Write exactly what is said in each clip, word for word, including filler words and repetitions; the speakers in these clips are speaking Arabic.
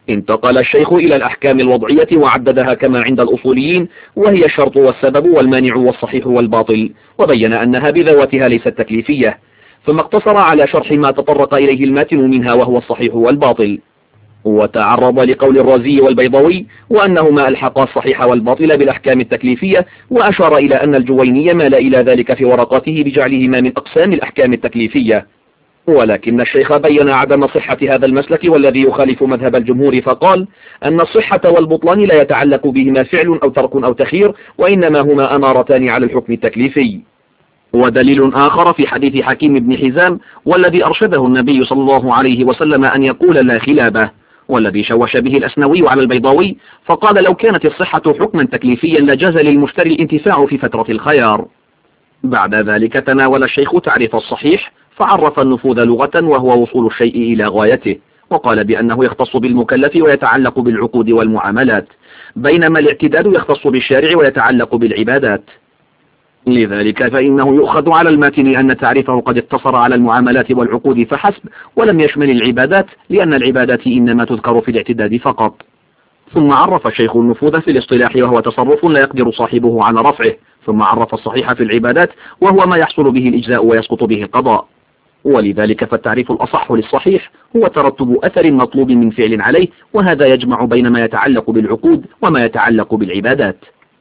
انتقل الشيخ إلى الأحكام الوضعية وعددها كما عند الأصوليين، وهي الشرط والسبب والمانع والصحيح والباطل، وبين أنها بذواتها ليست تكليفية، ثم اقتصر على شرح ما تطرق إليه الماتن منها وهو الصحيح والباطل، وتعرض لقول الرازي والبيضاوي وأنهما ألحقا الصحيح والباطل بالأحكام التكليفية، وأشار إلى أن الجويني مال إلى ذلك في ورقاته بجعلهما من أقسام الأحكام التكليفية، ولكن الشيخ بين عدم صحة هذا المسلك والذي يخالف مذهب الجمهور، فقال أن الصحة والبطلان لا يتعلق بهما فعل أو ترك أو تخير، وإنما هما أمارتان على الحكم التكليفي. ودليل آخر في حديث حكيم بن حزام والذي أرشده النبي صلى الله عليه وسلم أن يقول لا خلابه، والذي شوش به الأسنوي على البيضاوي، فقال لو كانت الصحة حكما تكليفيا لجاز للمشتري الانتفاع في فترة الخيار. بعد ذلك تناول الشيخ تعريف الصحيح، فعرف النفوذ لغة وهو وصول الشيء إلى غايته، وقال بأنه يختص بالمكلف ويتعلق بالعقود والمعاملات، بينما الاعتداد يختص بالشارع ويتعلق بالعبادات. لذلك فإنه يؤخذ على الماتن أن تعريفه قد اقتصر على المعاملات والعقود فحسب، ولم يشمل العبادات، لأن العبادات إنما تذكر في الاعتداد فقط. ثم عرف الشيخ النفوذ في الاصطلاح وهو تصرف لا يقدر صاحبه على رفعه، ثم عرف الصحيح في العبادات وهو ما يحصل به الإجزاء ويسقط به القضاء. ولذلك فالتعريف الأصح للصحيح هو ترتب أثر مطلوب من فعل عليه، وهذا يجمع بين ما يتعلق بالعقود وما يتعلق بالعبادات.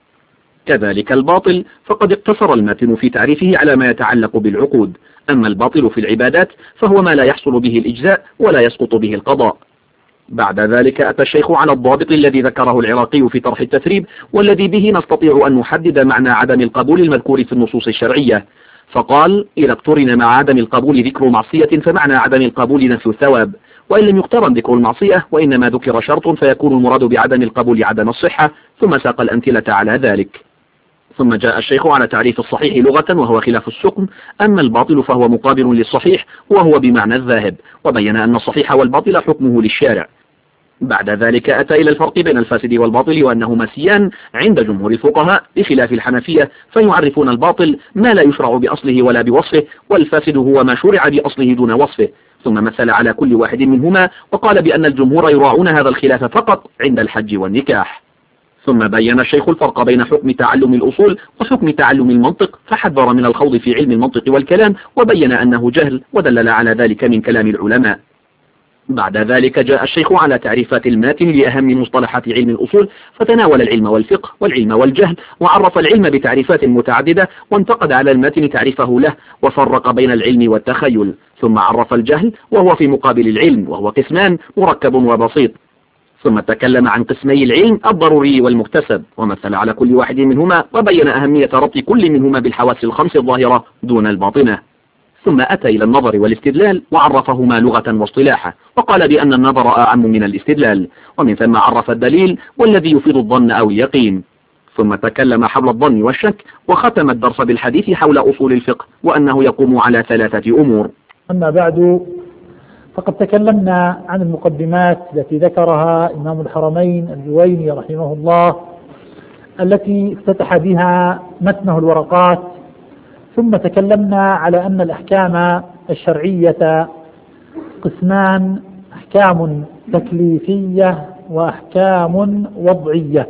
كذلك الباطل فقد اقتصر الماتن في تعريفه على ما يتعلق بالعقود، أما الباطل في العبادات فهو ما لا يحصل به الإجزاء ولا يسقط به القضاء. بعد ذلك أتى الشيخ على الضابط الذي ذكره العراقي في طرح التثريب، والذي به نستطيع أن نحدد معنى عدم القبول المذكور في النصوص الشرعية، فقال إذا اقترن مع عدم القبول ذكر معصية فمعنى عدم القبول نفي الثواب، وإن لم يقترن ذكر المعصية وإنما ذكر شرط فيكون المراد بعدم القبول عدم الصحة، ثم ساق الأمثلة على ذلك. ثم جاء الشيخ على تعريف الصحيح لغة وهو خلاف السقم، أما الباطل فهو مقابل للصحيح وهو بمعنى الذاهب، وبين أن الصحيح والباطل حكمه للشارع. بعد ذلك أتى إلى الفرق بين الفاسد والباطل وأنهما سيان عند جمهور الفقهاء بخلاف الحنفية، فيعرفون الباطل ما لا يشرع بأصله ولا بوصفه، والفاسد هو ما شرع بأصله دون وصفه. ثم مثل على كل واحد منهما وقال بأن الجمهور يراعون هذا الخلاف فقط عند الحج والنكاح. ثم بين الشيخ الفرق بين حكم تعلم الأصول وحكم تعلم المنطق، فحذر من الخوض في علم المنطق والكلام، وبين أنه جهل، ودلل على ذلك من كلام العلماء. بعد ذلك جاء الشيخ على تعريفات الماتن لأهم مصطلحات علم الأصول، فتناول العلم والفقه والعلم والجهل، وعرف العلم بتعريفات متعددة، وانتقد على الماتن تعريفه له، وفرق بين العلم والتخيل. ثم عرف الجهل وهو في مقابل العلم، وهو قسمان مركب وبسيط. ثم تكلم عن قسمي العلم الضروري والمكتسب، ومثل على كل واحد منهما، وبين أهمية ربط كل منهما بالحواس الخمس الظاهرة دون الباطنة. ثم أتى إلى النظر والاستدلال وعرفهما لغة واصطلاحا، وقال بأن النظر أعم من الاستدلال، ومن ثم عرف الدليل والذي يفيد الظن أو اليقين. ثم تكلم حول الظن والشك، وختم الدرس بالحديث حول أصول الفقه، وأنه يقوم على ثلاثة أمور. أما بعد، فقد تكلمنا عن المقدمات التي ذكرها إمام الحرمين الجويني رحمه الله، التي افتتح بها متنه الورقات. ثم تكلمنا على أن الأحكام الشرعية قسمان: أحكام تكليفية وأحكام وضعية.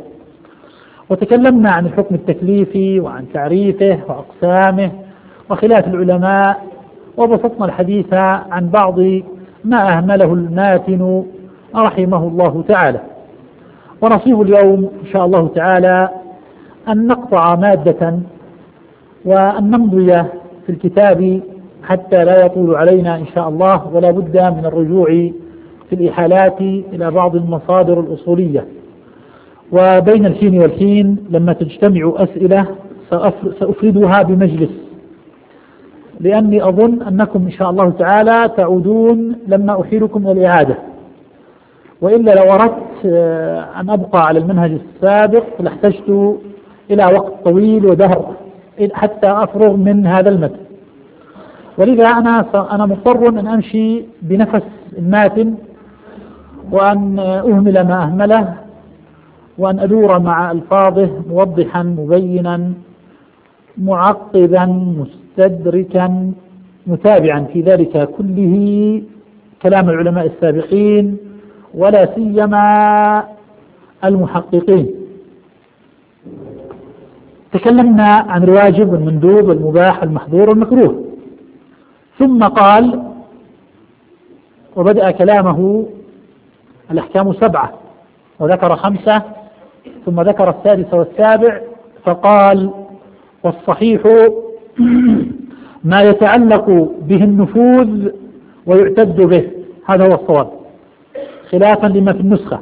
وتكلمنا عن الحكم التكليفي وعن تعريفه وأقسامه وخلاف العلماء، وبسطنا الحديث عن بعض ما أهمله الماتن رحمه الله تعالى. ونصيب اليوم إن شاء الله تعالى أن نقطع مادة وأن نمضي في الكتاب حتى لا يطول علينا إن شاء الله، ولا بد من الرجوع في الإحالات إلى بعض المصادر الأصولية. وبين الحين والحين لما تجتمع أسئلة سأفردها بمجلس، لأني أظن أنكم إن شاء الله تعالى تعودون لما أحيلكم إلى الإعادة، وإلا لو أردت أن أبقى على المنهج السابق لاحتجت إلى وقت طويل ودهر حتى أفرغ من هذا المتن. ولذا أنا أنا مضطر أن أمشي بنفس الماتن، وأن أهمل ما أهمله، وأن أدور مع ألفاظه موضحا مبينا معقبا مستدركا متابعا في ذلك كله كلام العلماء السابقين ولا سيما المحققين. تكلمنا عن الواجب والمندوب والمباح والمحظور والمكروه، ثم قال وبدأ كلامه الأحكام سبعة وذكر خمسة ثم ذكر السادس والسابع، فقال والصحيح ما يتعلق به النفوذ ويعتد به، هذا هو الصواب خلافا لما في النسخة.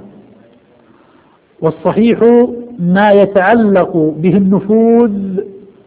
والصحيح ما يتعلق به النفوذ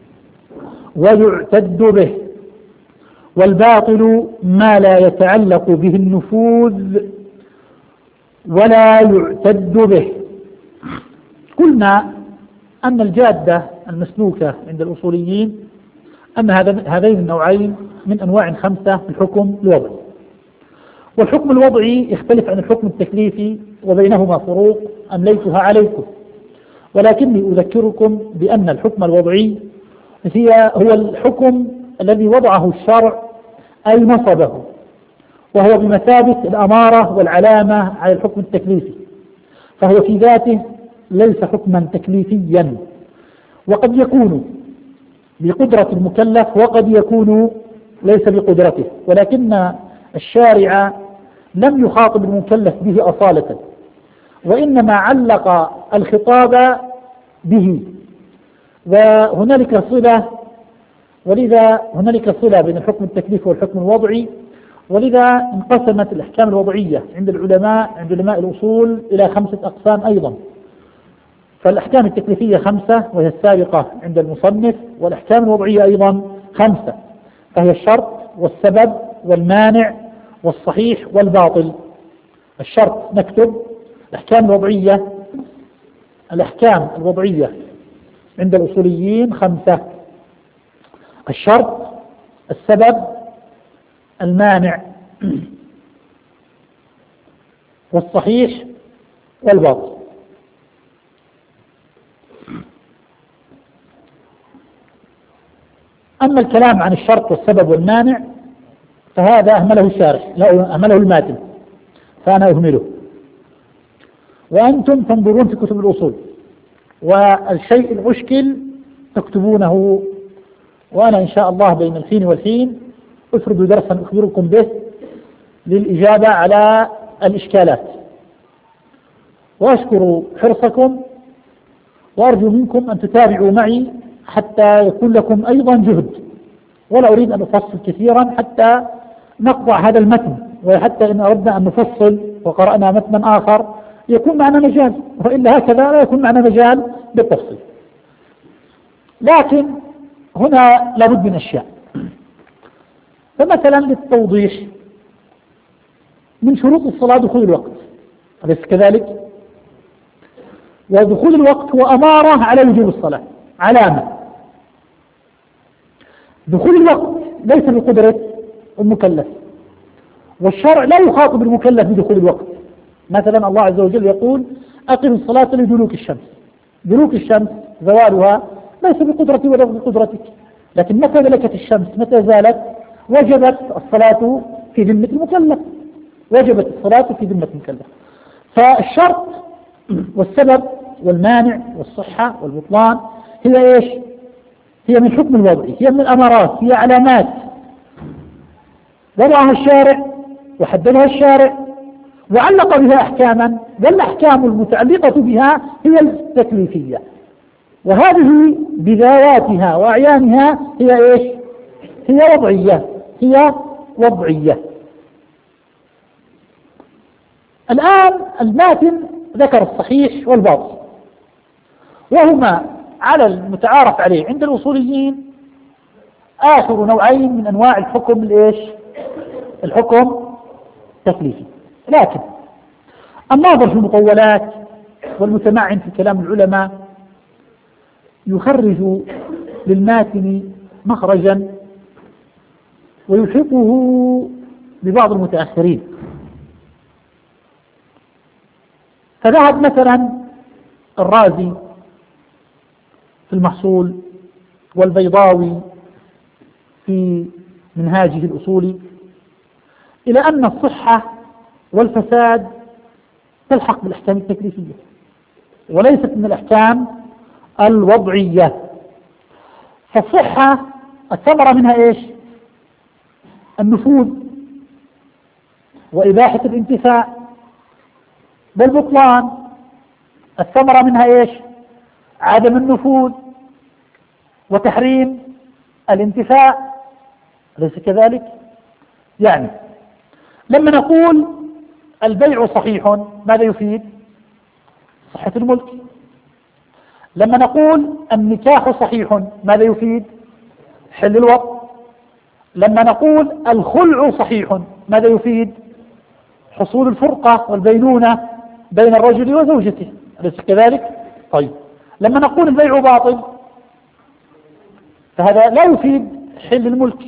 ويعتد به، والباطل ما لا يتعلق به النفوذ ولا يعتد به. قلنا أن الجادة المسلوكة عند الأصوليين أن هذين النوعين من أنواع خمسة في الحكم الوضعي، والحكم الوضعي يختلف عن الحكم التكليفي وبينهما فروق أمليتها عليكم، ولكني أذكركم بأن الحكم الوضعي هي هو الحكم الذي وضعه الشرع أي نصبه، وهو بمثابة الأمارة والعلامة على الحكم التكليفي، فهو في ذاته ليس حكما تكليفيا، وقد يكون بقدرة المكلف وقد يكون ليس بقدرته، ولكن الشارع لم يخاطب المكلف به أصالة، وإنما علق الخطاب به، وهنالك صلة، ولذا هنالك صلة بين الحكم التكليفي والحكم الوضعي، ولذا انقسمت الأحكام الوضعية عند العلماء عند علماء الأصول إلى خمسة أقسام أيضا. فالأحكام التكليفية خمسة وهي السابقة عند المصنف، والأحكام الوضعية أيضا خمسة، فهي الشرط والسبب والمانع والصحيح والباطل. الشرط نكتب الأحكام الوضعية، الأحكام الوضعية عند الأصوليين خمسة: الشرط، السبب، المانع، والصحيح والباطل. أما الكلام عن الشرط والسبب والمانع فهذا أهمله الشارح، لا أهمله الماتن، فأنا أهمله، وأنتم تنظرون في كتب الأصول، والشيء المشكل تكتبونه، وأنا إن شاء الله بين الحين والحين أفرد درسا أخبركم به للإجابة على الإشكالات. وأشكر حرصكم، وأرجو منكم أن تتابعوا معي حتى يكون لكم أيضا جهد، ولا أريد أن أفصل كثيرا حتى نقطع هذا المتن، وحتى إن أردنا أن نفصل وقرأنا متنا آخر يكون معنا مجال، وإلا هكذا لا يكون معنا مجال بالتفصيل. لكن هنا لابد من أشياء، فمثلا للتوضيح، من شروط الصلاة دخول الوقت، أليس كذلك؟ ودخول الوقت هو أمارة على وجوب الصلاة، علامة. دخول الوقت ليس بقدرة المكلف، والشرع لا يخاطب المكلف بدخول الوقت. مثلا الله عز وجل يقول أقم الصلاة لدلوك الشمس، دلوك الشمس زوالها ليس بقدرتي ولا بقدرتك، لكن متى دلكت الشمس، متى زالت، وجبت الصلاة في ذمة المكلف، وجبت الصلاة في ذمة المكلف. فالشرط والسبب والمانع والصحة والبطلان هي إيش؟ هي من حكم الوضعي، هي من الأمارات، هي علامات وضعها الشارع وحددها الشارع وعلق بها أحكاما، والأحكام المتعلقة بها هي التكليفية، وهذه بذواتها وأعيانها هي إيش؟ هي وضعية، هي وضعية. الآن الماتن ذكر الصحيح والباطل، وهما على المتعارف عليه عند الأصوليين آخر نوعين من أنواع الحكم الإيش؟ الحكم التكليفي. لكن الناظر في المطولات والمتمعن في كلام العلماء يخرج للماتن مخرجا ويلحقه ببعض المتأخرين، فذهب مثلا الرازي في المحصول والبيضاوي في منهاجه الأصولي إلى أن الصحة والفساد تلحق بالأحكام التكليفية وليست من الأحكام الوضعية. فالصحة الثمرة منها إيش؟ النفوذ وإباحة الانتفاع. بالبطلان الثمرة منها إيش؟ عدم النفوذ وتحريم الانتفاع، أليس كذلك؟ يعني لما نقول البيع صحيح ماذا يفيد؟ صحة الملك. لما نقول النكاح صحيح ماذا يفيد؟ حل الوطء. لما نقول الخلع صحيح ماذا يفيد؟ حصول الفرقة والبينونة بين الرجل وزوجته، أليس كذلك؟ طيب لما نقول البيع باطل فهذا لا يفيد حل الملك.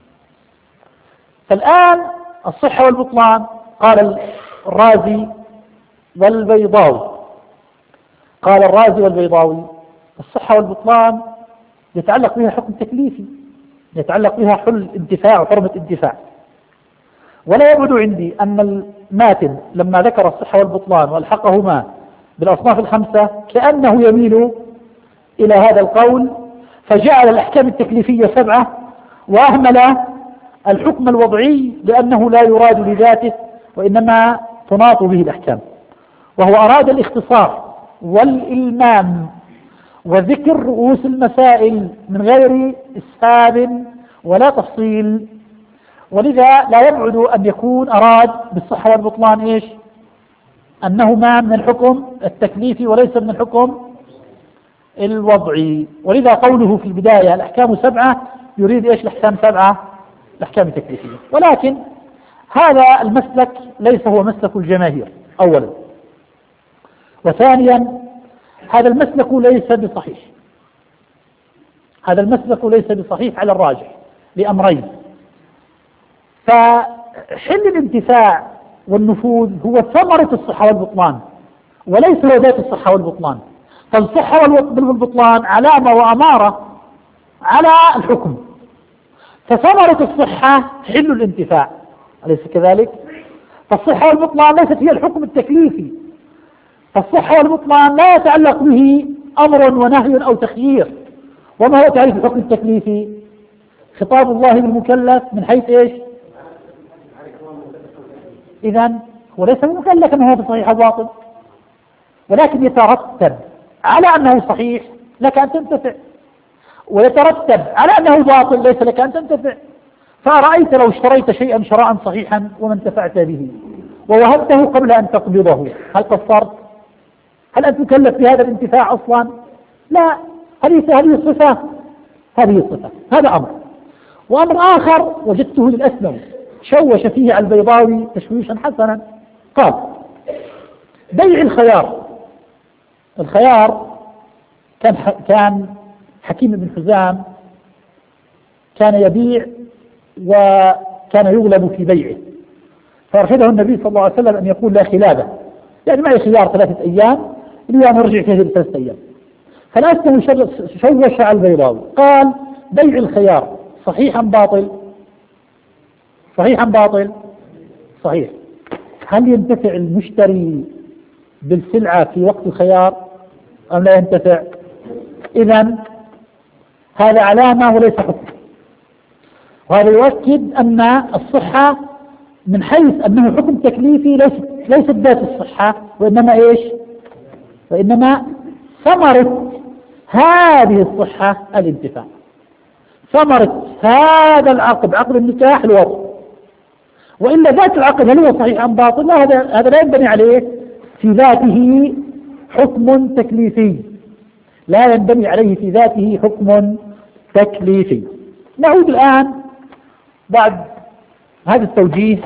فالآن الصحة والبطلان قال الرازي والبيضاوي قال الرازي والبيضاوي الصحة والبطلان يتعلق بها حكم تكليفي، يتعلق بها حل انتفاع وحرمة انتفاع. ولا يبعد عندي أن الماتن لما ذكر الصحة والبطلان والحقهما بالأصناف الخمسة كأنه يميل إلى هذا القول، فجعل الأحكام التكليفية سبعة وأهمل الحكم الوضعي لأنه لا يراد لذاته وإنما تناط به الأحكام، وهو أراد الاختصار والإلمام وذكر رؤوس المسائل من غير إسهاب ولا تفصيل. ولذا لا يبعد أن يكون أراد بالصحة والبطلان إيش؟ أنهما من الحكم التكليفي وليس من الحكم الوضعي. ولذا قوله في البداية الأحكام سبعة يريد إيش الأحكام سبعة؟ الأحكام التكليفية. ولكن هذا المسلك ليس هو مسلك الجماهير أولا، وثانيا هذا المسلك ليس بصحيح، هذا المسلك ليس بصحيح على الراجح لأمرين. فحل الانتفاع والنفوذ هو ثمرة الصحة والبطلان وليس هو ذات الصحة والبطلان. فالصحة والبطلان علامة وأمارة على الحكم، فثمرة الصحة حل الانتفاع، أليس كذلك؟ فالصحة والبطلان ليست هي الحكم التكليفي، فالصحة والبطلان لا يتعلق به أمر ونهي أو تخيير. وما هو تعريف الحكم التكليفي؟ خطاب الله للمكلف من حيث إيش؟ إذن هو ليس مكلف أنه هو صحيح أو باطل، ولكن يترتب على أنه صحيح لك أن تنتفع، ويترتب على أنه باطل ليس لك أن تنتفع. فرأيت لو اشتريت شيئا شراء صحيحا وما انتفعت به ووهبته قبل أن تقبضه هل قصرت؟ هل أنت مكلف بهذا الانتفاع أصلا؟ لا. هذه هذه الصفة، هذه الصفة، هذا أمر. وأمر آخر وجدته للأسلم شوش فيه على البيضاوي تشويشا حسنا، قال بيع الخيار. الخيار كان كان حكيم بن حزام كان يبيع وكان يغلب في بيعه، فأرشده النبي صلى الله عليه وسلم أن يقول لا خلابه، يعني معي خيار ثلاثة أيام اليوم نرجع فيه ثلاثة أيام. فالأسلم شوش على البيضاوي قال بيع الخيار صحيحا باطل؟ صحيحا باطل؟ صحيح. هل ينتفع المشتري بالسلعة في وقت الخيار أم لا ينتفع؟ إذن هذا علامة وليس حكم. وهذا يؤكد أن الصحة من حيث أنه حكم تكليفي ليست ليست ذات الصحة، وإنما إيش؟ وإنما ثمرة هذه الصحة الانتفاع، ثمرة هذا العقد عقد النكاح الوضع. وإلا ذات العقد هل هو صحيح أم باطل؟ لا، هذا هذا لا ينبني عليه في ذاته حكم تكليفي، لا ينبني عليه في ذاته حكم تكليفي. نعود الآن بعد هذا التوجيه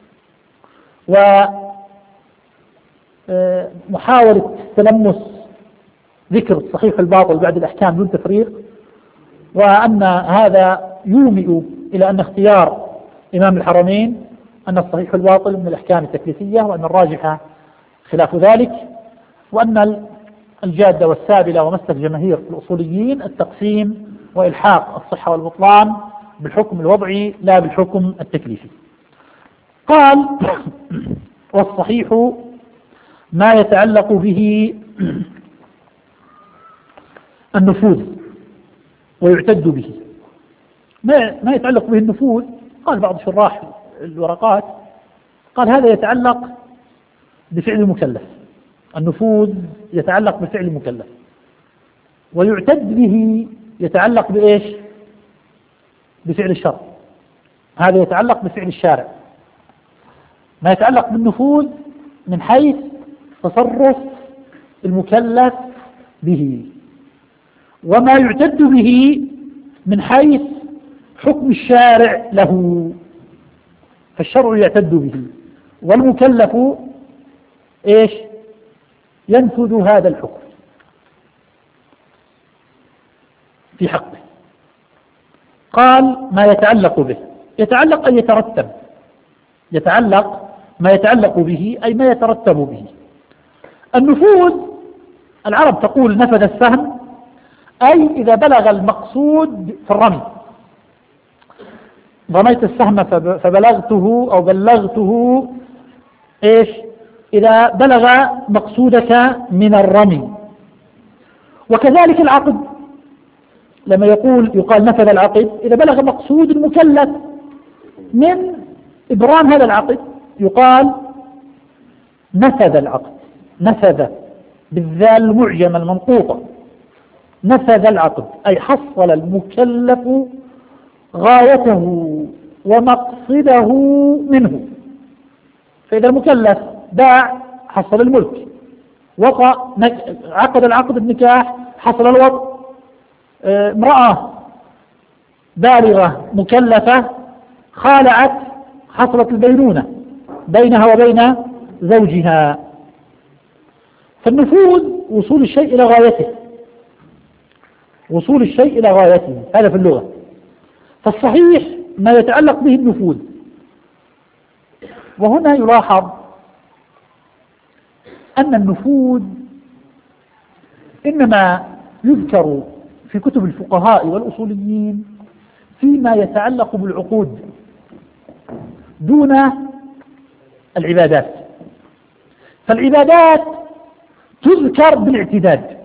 ومحاولة تلمس ذكر الصحيح الباطل بعد الأحكام دون تفريق، وأن هذا يومئ إلى أن اختيار إمام الحرمين أن الصحيح الباطل من الأحكام التكليفية، وأن الراجحة خلاف ذلك، وأن الجادة والسابلة ومسلك جماهير الأصوليين التقسيم وإلحاق الصحة والبطلان بالحكم الوضعي لا بالحكم التكليفي. قال والصحيح ما يتعلق به النفوذ ويعتد به. ما ما يتعلق به النفوذ، قال بعض شراح الورقات، قال هذا يتعلق بفعل المكلف، النفوذ يتعلق بفعل المكلف، ويعتد به يتعلق بإيش؟ بفعل الشرع، هذا يتعلق بفعل الشارع. ما يتعلق بالنفوذ من حيث تصرف المكلف به، وما يعتد به من حيث حكم الشارع له، فالشرع يعتد به والمكلف إيش؟ ينفذ هذا الحكم في حقه. قال ما يتعلق به، يتعلق أن يترتب، يتعلق ما يتعلق به أي ما يترتب به. النفوذ العرب تقول نفذ السهم، أي إذا بلغ المقصود في الرمي، رميت السهم فبلغته أو بلغته إيش؟ إذا بلغ مقصودك من الرمي. وكذلك العقد، لما يقول يقال نفذ العقد إذا بلغ مقصود المكلف من إبرام هذا العقد يقال نفذ العقد، نفذ بالذال المعجمة المنقوطة، نفذ العقد أي حصل المكلف غايته ومقصده منه. فإذا المكلف باع حصل الملك، وقع عقد العقد النكاح حصل الوطء، امرأة بالغة مكلفة خالعت حصلت البينونة بينها وبين زوجها. فالنفوذ وصول الشيء إلى غايته، وصول الشيء إلى غايته، هذا في اللغة. فالصحيح ما يتعلق به النفوذ. وهنا يلاحظ أن النفوذ إنما يذكر في كتب الفقهاء والأصوليين فيما يتعلق بالعقود دون العبادات. فالعبادات تذكر بالاعتداد،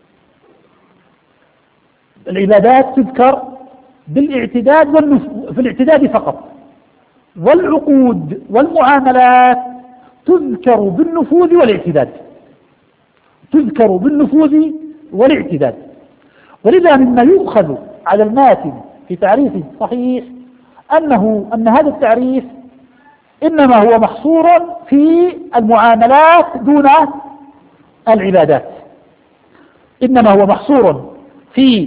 العبادات تذكر بالاعتداد في الاعتداد فقط، والعقود والمعاملات تذكر بالنفوذ والاعتداد، تذكر بالنفوذ والاعتداد. ولذا مما يؤخذ على الماتن في تعريفه الصحيح أنه أن هذا التعريف إنما هو محصور في المعاملات دون العبادات، إنما هو محصور في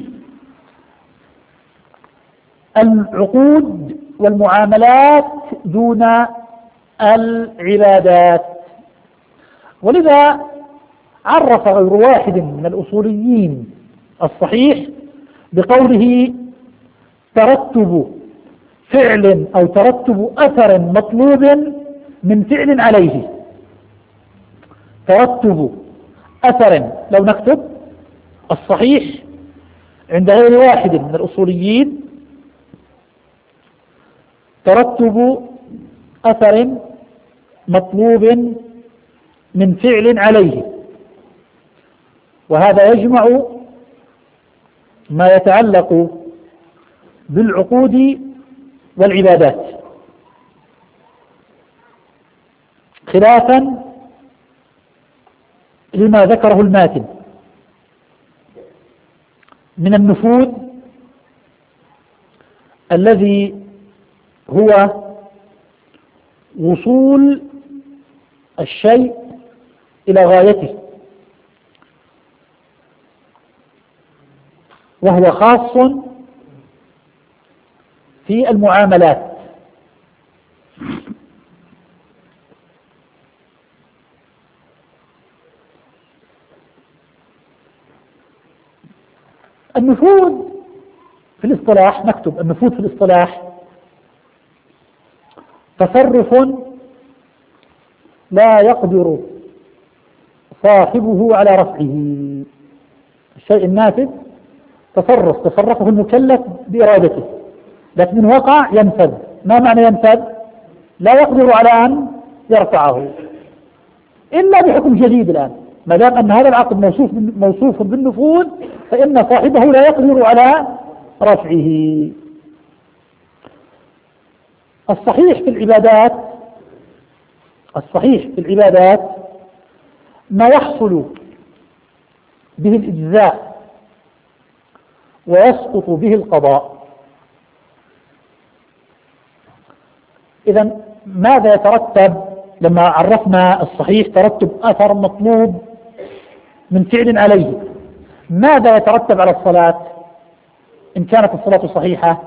العقود والمعاملات دون العبادات. ولذا عرف غير واحد من الأصوليين الصحيح بقوله ترتب فعل أو ترتب أثر مطلوب من فعل عليه. ترتب أثر، لو نكتب الصحيح عند غير واحد من الأصوليين ترتب أثر مطلوب من فعل عليه، وهذا يجمع ما يتعلق بالعقود والعبادات، خلافا لما ذكره الماتن من النفوذ الذي هو وصول الشيء إلى غايته، وهو خاص في المعاملات. النفوذ في الاصطلاح، نكتب النفوذ في الاصطلاح تصرف لا يقدر صاحبه على رفعه. الشيء النافذ تصرف تصرفه المكلف بإرادته، لكن من وقع ينفذ. ما معنى ينفذ؟ لا يقدر على أن يرفعه. إلا بحكم جديد الآن، ما دام أن هذا العقد موصوف موصوف بالنفوذ فإن صاحبه لا يقدر على رفعه. الصحيح في العبادات الصحيح في العبادات ما يحصل به الإجزاء ويسقط به القضاء. إذن ماذا يترتب لما عرفنا الصحيح؟ ترتب أثر مطلوب من فعل عليه. ماذا يترتب على الصلاة إن كانت الصلاة صحيحة؟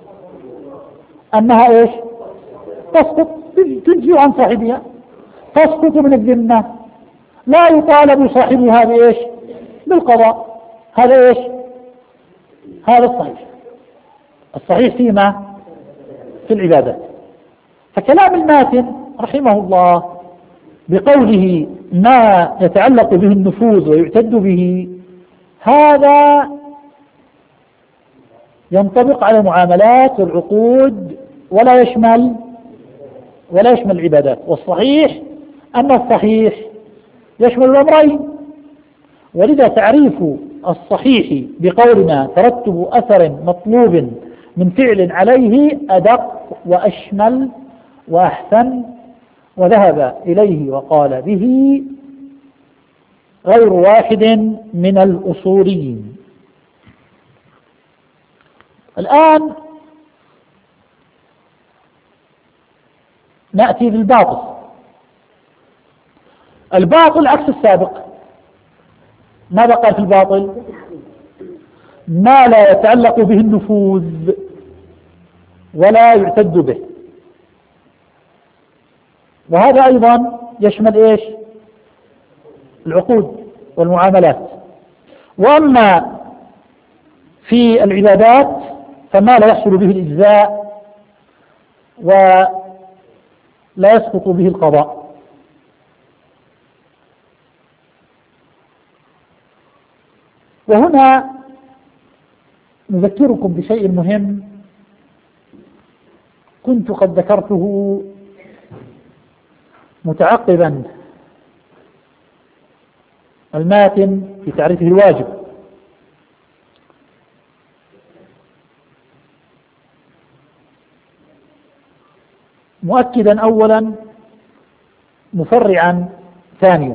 أنها إيش؟ تسقط، تنجي عن صاحبها، تسقط من الذمة، لا يطالب صاحبها بإيش؟ بالقضاء. هذا إيش؟ هذا الصحيح. الصحيح فيما في العبادات. فكلام الماتن رحمه الله بقوله ما يتعلق به النفوذ ويعتد به، هذا ينطبق على المعاملات والعقود ولا يشمل ولا يشمل العبادات. والصحيح أن الصحيح يشمل الأمرين، ولذا تعريف الصحيح بقولنا ترتب أثر مطلوب من فعل عليه أدق وأشمل وأحسن، وذهب إليه وقال به غير واحد من الأصوليين. الآن نأتي للباطل. الباطل عكس السابق. ماذا قال في الباطل؟ ما لا يتعلق به النفوذ ولا يعتد به، وهذا أيضا يشمل إيش؟ العقود والمعاملات. وأما في العبادات فما لا يحصل به الإجزاء ولا يسقط به القضاء. وهنا نذكركم بشيء مهم كنت قد ذكرته متعقبا الماتن في تعريفه الواجب. مؤكدا أولا مفرعا ثانيا.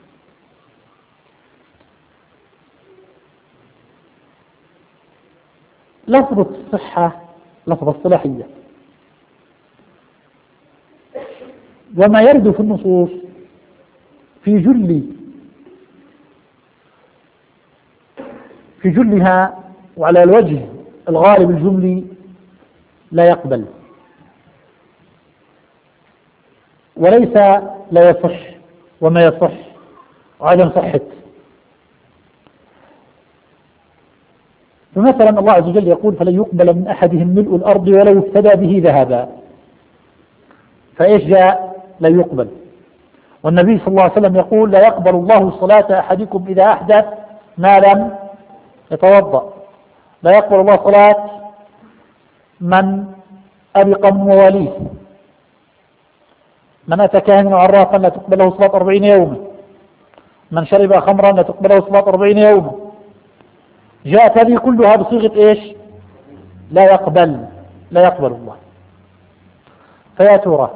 لفظ الصحة لفظ الصلاحية، وما يرد في النصوص في جل في جلها وعلى الوجه الغالب الجملي لا يقبل، وليس لا يصح وما يصح وعدم صحة. فمثلا الله عز وجل يقول فلن يقبل من أحدهم ملء الأرض ولو افتدى به ذهبا، فإيش جاء؟ لا يقبل. والنبي صلى الله عليه وسلم يقول لا يقبل الله صلاة أحدكم إذا أحدث ما لم يتوضأ. لا يقبل الله صلاة من أبق مواليه. من أتى كاهنا عرافا لا تقبل له صلاة أربعين يوما. من شرب خمرا لا تقبل له صلاة أربعين يوما. جاءت هذه كلها بصيغة إيش؟ لا يقبل لا يقبل الله. فيا ترى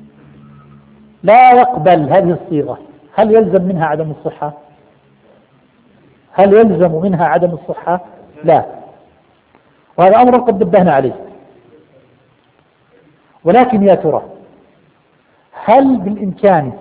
لا يقبل هذه الصيغة هل يلزم منها عدم الصحة؟ هل يلزم منها عدم الصحة؟ لا، وهذا أمر قد نبهنا عليه. ولكن يا ترى هل بالإمكان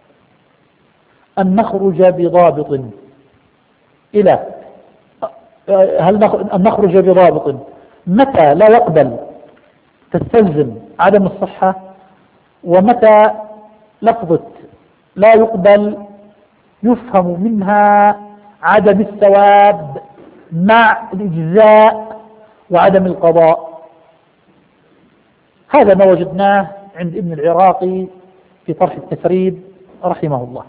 أن نخرج بضابط إلى هل أن نخرج بضابط متى لا يقبل تستلزم عدم الصحة، ومتى لفظة لا يقبل يفهم منها عدم الثواب مع الإجزاء وعدم القضاء؟ هذا ما وجدناه عند ابن العراقي في طرح التفريد رحمه الله،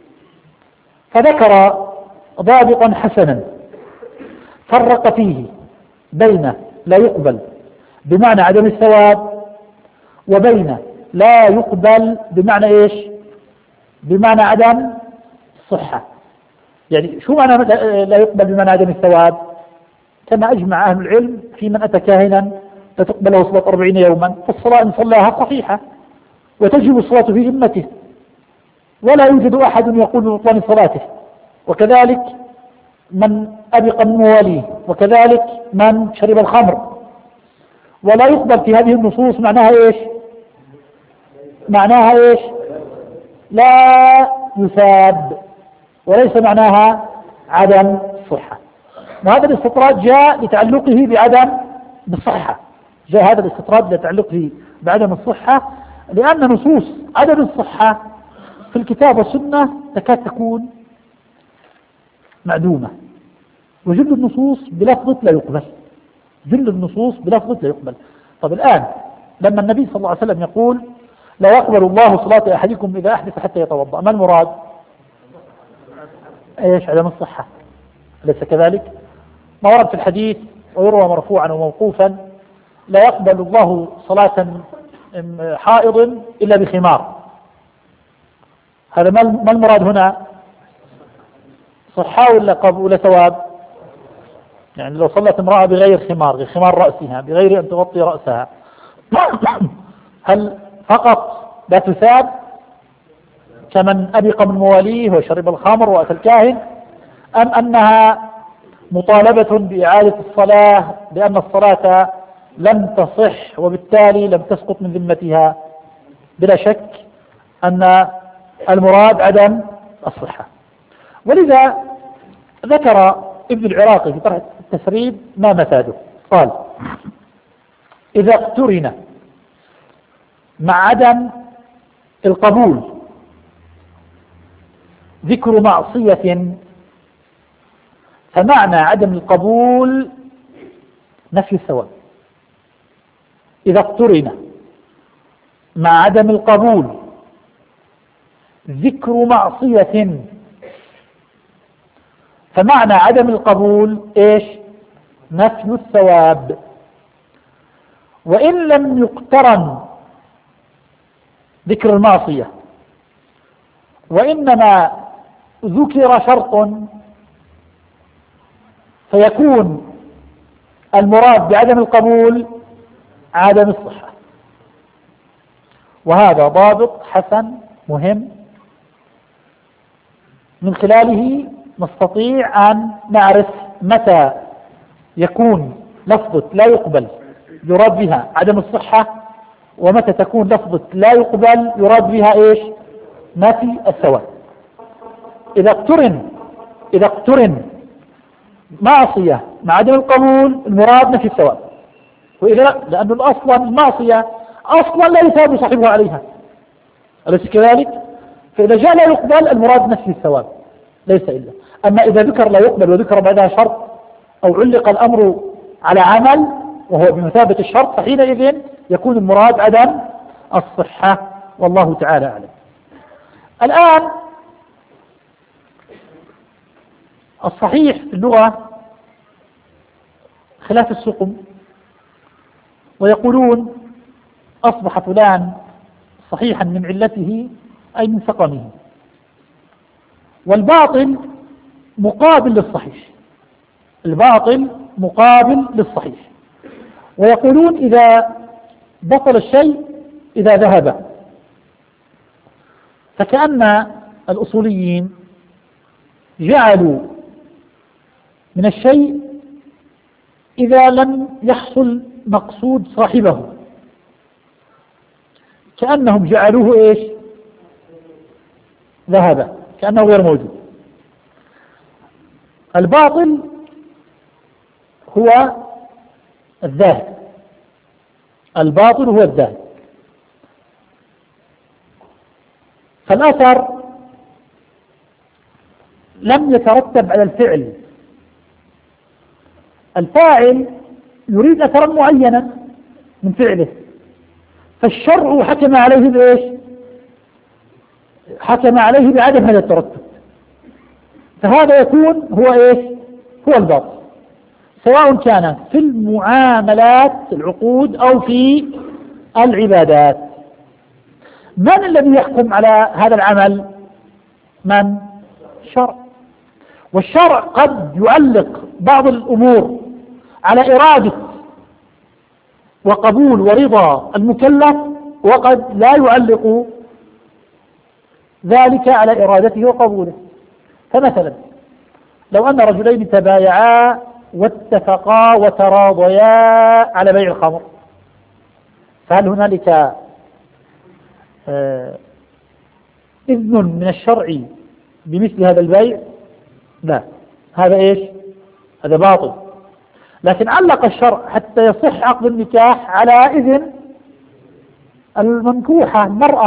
فذكر ضابطا حسنا فرق فيه بين لا يقبل بمعنى عدم الثواب وبين لا يقبل بمعنى إيش؟ بمعنى عدم الصحة. يعني شو معنى لا يقبل بمعنى عدم الثواب؟ كما أجمع أهل العلم في من أتى كاهنا فتقبله صلاة أربعين يوما، فالصلاة إن صلاها صحيحة وتجب الصلاة في ذمته ولا يوجد أحد يقول ببطلان صلاته، وكذلك من أبق من مواليه، وكذلك من شرب الخمر. ولا يقبل في هذه النصوص معناها إيش؟ معناها إيش؟ لا يثاب، وليس معناها عدم الصحة. وهذا الاستطراد جاء لتعلقه بعدم الصحة، جاء هذا الاستطراد لتعلقه بعدم الصحة، لأن نصوص عدم الصحة في الكتاب والسنة تكاد تكون معدومة، وجل النصوص بلفظة لا يقبل، جل النصوص بلفظة لا يقبل. طب الآن لما النبي صلى الله عليه وسلم يقول لا يقبل الله صلاة أحدكم إذا أحدث حتى يتوضأ، ما المراد؟ إيش؟ عدم الصحة، أليس كذلك؟ ما ورد في الحديث ويروى مرفوعا وموقوفا لا يقبل الله صلاة حائض إلا بخمار. هذا ما المراد هنا؟ صحة ولا قبول ثواب؟ يعني لو صلت امرأة بغير خمار، بخمار رأسها، بغير أن تغطي رأسها، هل فقط لا تثاب كمن أبق من مواليه وشرب الخمر وأتى الكاهن، أم أنها مطالبة بإعادة الصلاة لأن الصلاة لم تصح وبالتالي لم تسقط من ذمتها؟ بلا شك أن المراد عدم الصحة. ولذا ذكر ابن العراقي في طرح التسريب ما مفاده، قال إذا اقترن مع عدم القبول ذكر معصية فمعنى عدم القبول نفي الثواب. إذا اقترن مع عدم القبول ذكر معصية فمعنى عدم القبول إيش؟ نفي الثواب. وإن لم يقترن ذكر المعصية وإنما ذكر شرط فيكون المراد بعدم القبول عدم الصحة. وهذا ضابط حسن مهم من خلاله نستطيع أن نعرف متى يكون لفظة لا يقبل يراد بها عدم الصحة، ومتى تكون لفظة لا يقبل يراد بها إيش؟ نفي الثواب. إذا اقترن إذا اقترن معصية مع عدم القبول المراد نفي الثواب، وإذا لأن الأصل المعصية أصلا لا يثاب صاحبها عليها، أليس كذلك؟ فإذا جاء لا يقبل المراد نفي الثواب ليس إلا. أما إذا ذكر لا يقبل وذكر بعدها شرط أو علق الأمر على عمل وهو بمثابة الشرط فحينئذ يكون المراد عدم الصحة، والله تعالى أعلم. الآن الصحيح في اللغة خلاف السقم، ويقولون أصبح فلان صحيحا من علته أي من سقمه، والباطل مقابل للصحيح، الباطل مقابل للصحيح. ويقولون إذا بطل الشيء إذا ذهب، فكأن الأصوليين جعلوا من الشيء إذا لم يحصل مقصود صاحبه كأنهم جعلوه إيش؟ ذهب، كأنه غير موجود. الباطل هو الذاهب، الباطل هو الذاهب. فالأثر لم يترتب على الفعل، الفاعل يريد أثرا معينا من فعله، فالشرع حكم عليه بإيش؟ حكم عليه بعدم هذا الترتب، فهذا يكون هو إيش؟ هو الباطل، سواء كان في المعاملات العقود أو في العبادات. من الذي يحكم على هذا العمل؟ من؟ الشرع. والشرع قد يعلق بعض الأمور على إرادة وقبول ورضا المكلف، وقد لا يعلق ذلك على إرادته وقبوله. فمثلا لو أن رجلين تبايعا واتفقا وتراضيا على بيع الخمر، فهل هنالك آه إذن من الشرع بمثل هذا البيع؟ لا، هذا إيش؟ هذا باطل. لكن علق الشرع حتى يصح عقد النكاح على إذن المنكوحة المرأة،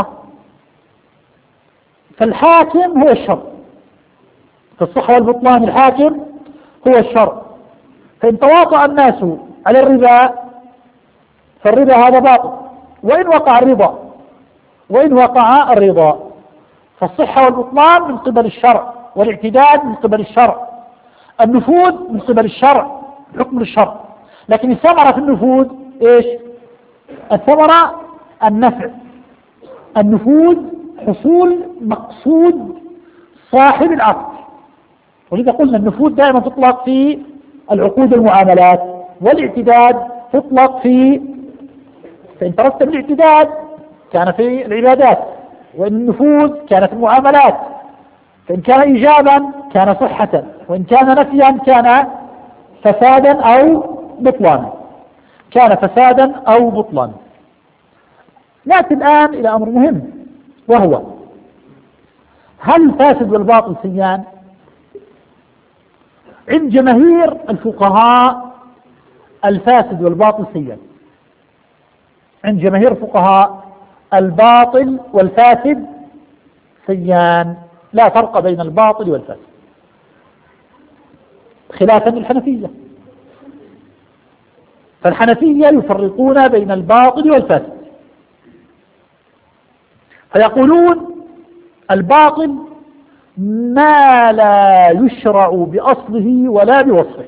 فالحاكم هو الشرع، في الصحة والبطلان الحاكم هو الشرع. فإن تواطأ الناس على الربا فالربا هذا باطل، وإن وقع الرضا وإن وقع الرضا فالصحة والبطلان من قبل الشرع، والاعتداد من قبل الشرع، النفوذ من قبل الشرع، حكم الشرع. لكن الثمرة في النفوذ إيش؟ الثمرة النفع، النفوذ حصول مقصود صاحب العقد. ولذا قلنا النفوذ دائما تطلق في العقود المعاملات، والاعتداد تطلق في، فإن ترتب الاعتداد كان في العبادات، وإن النفوذ كان في المعاملات، فإن كان إيجابا كان صحة، وإن كان نفيا كان فسادا أو بطلانا، كان فسادا أو بطلانا. نأتي الآن إلى أمر مهم، وهو هل الفاسد والباطل سيان؟ عند جماهير الفقهاء الفاسد والباطل سيان. عند جماهير الفقهاء الباطل والفاسد سيان، لا فرق بين الباطل والفاسد، خلافا للحنفية. فالحنفية يفرقون بين الباطل والفاسد، فيقولون الباطل ما لا يشرع بأصله ولا بوصفه.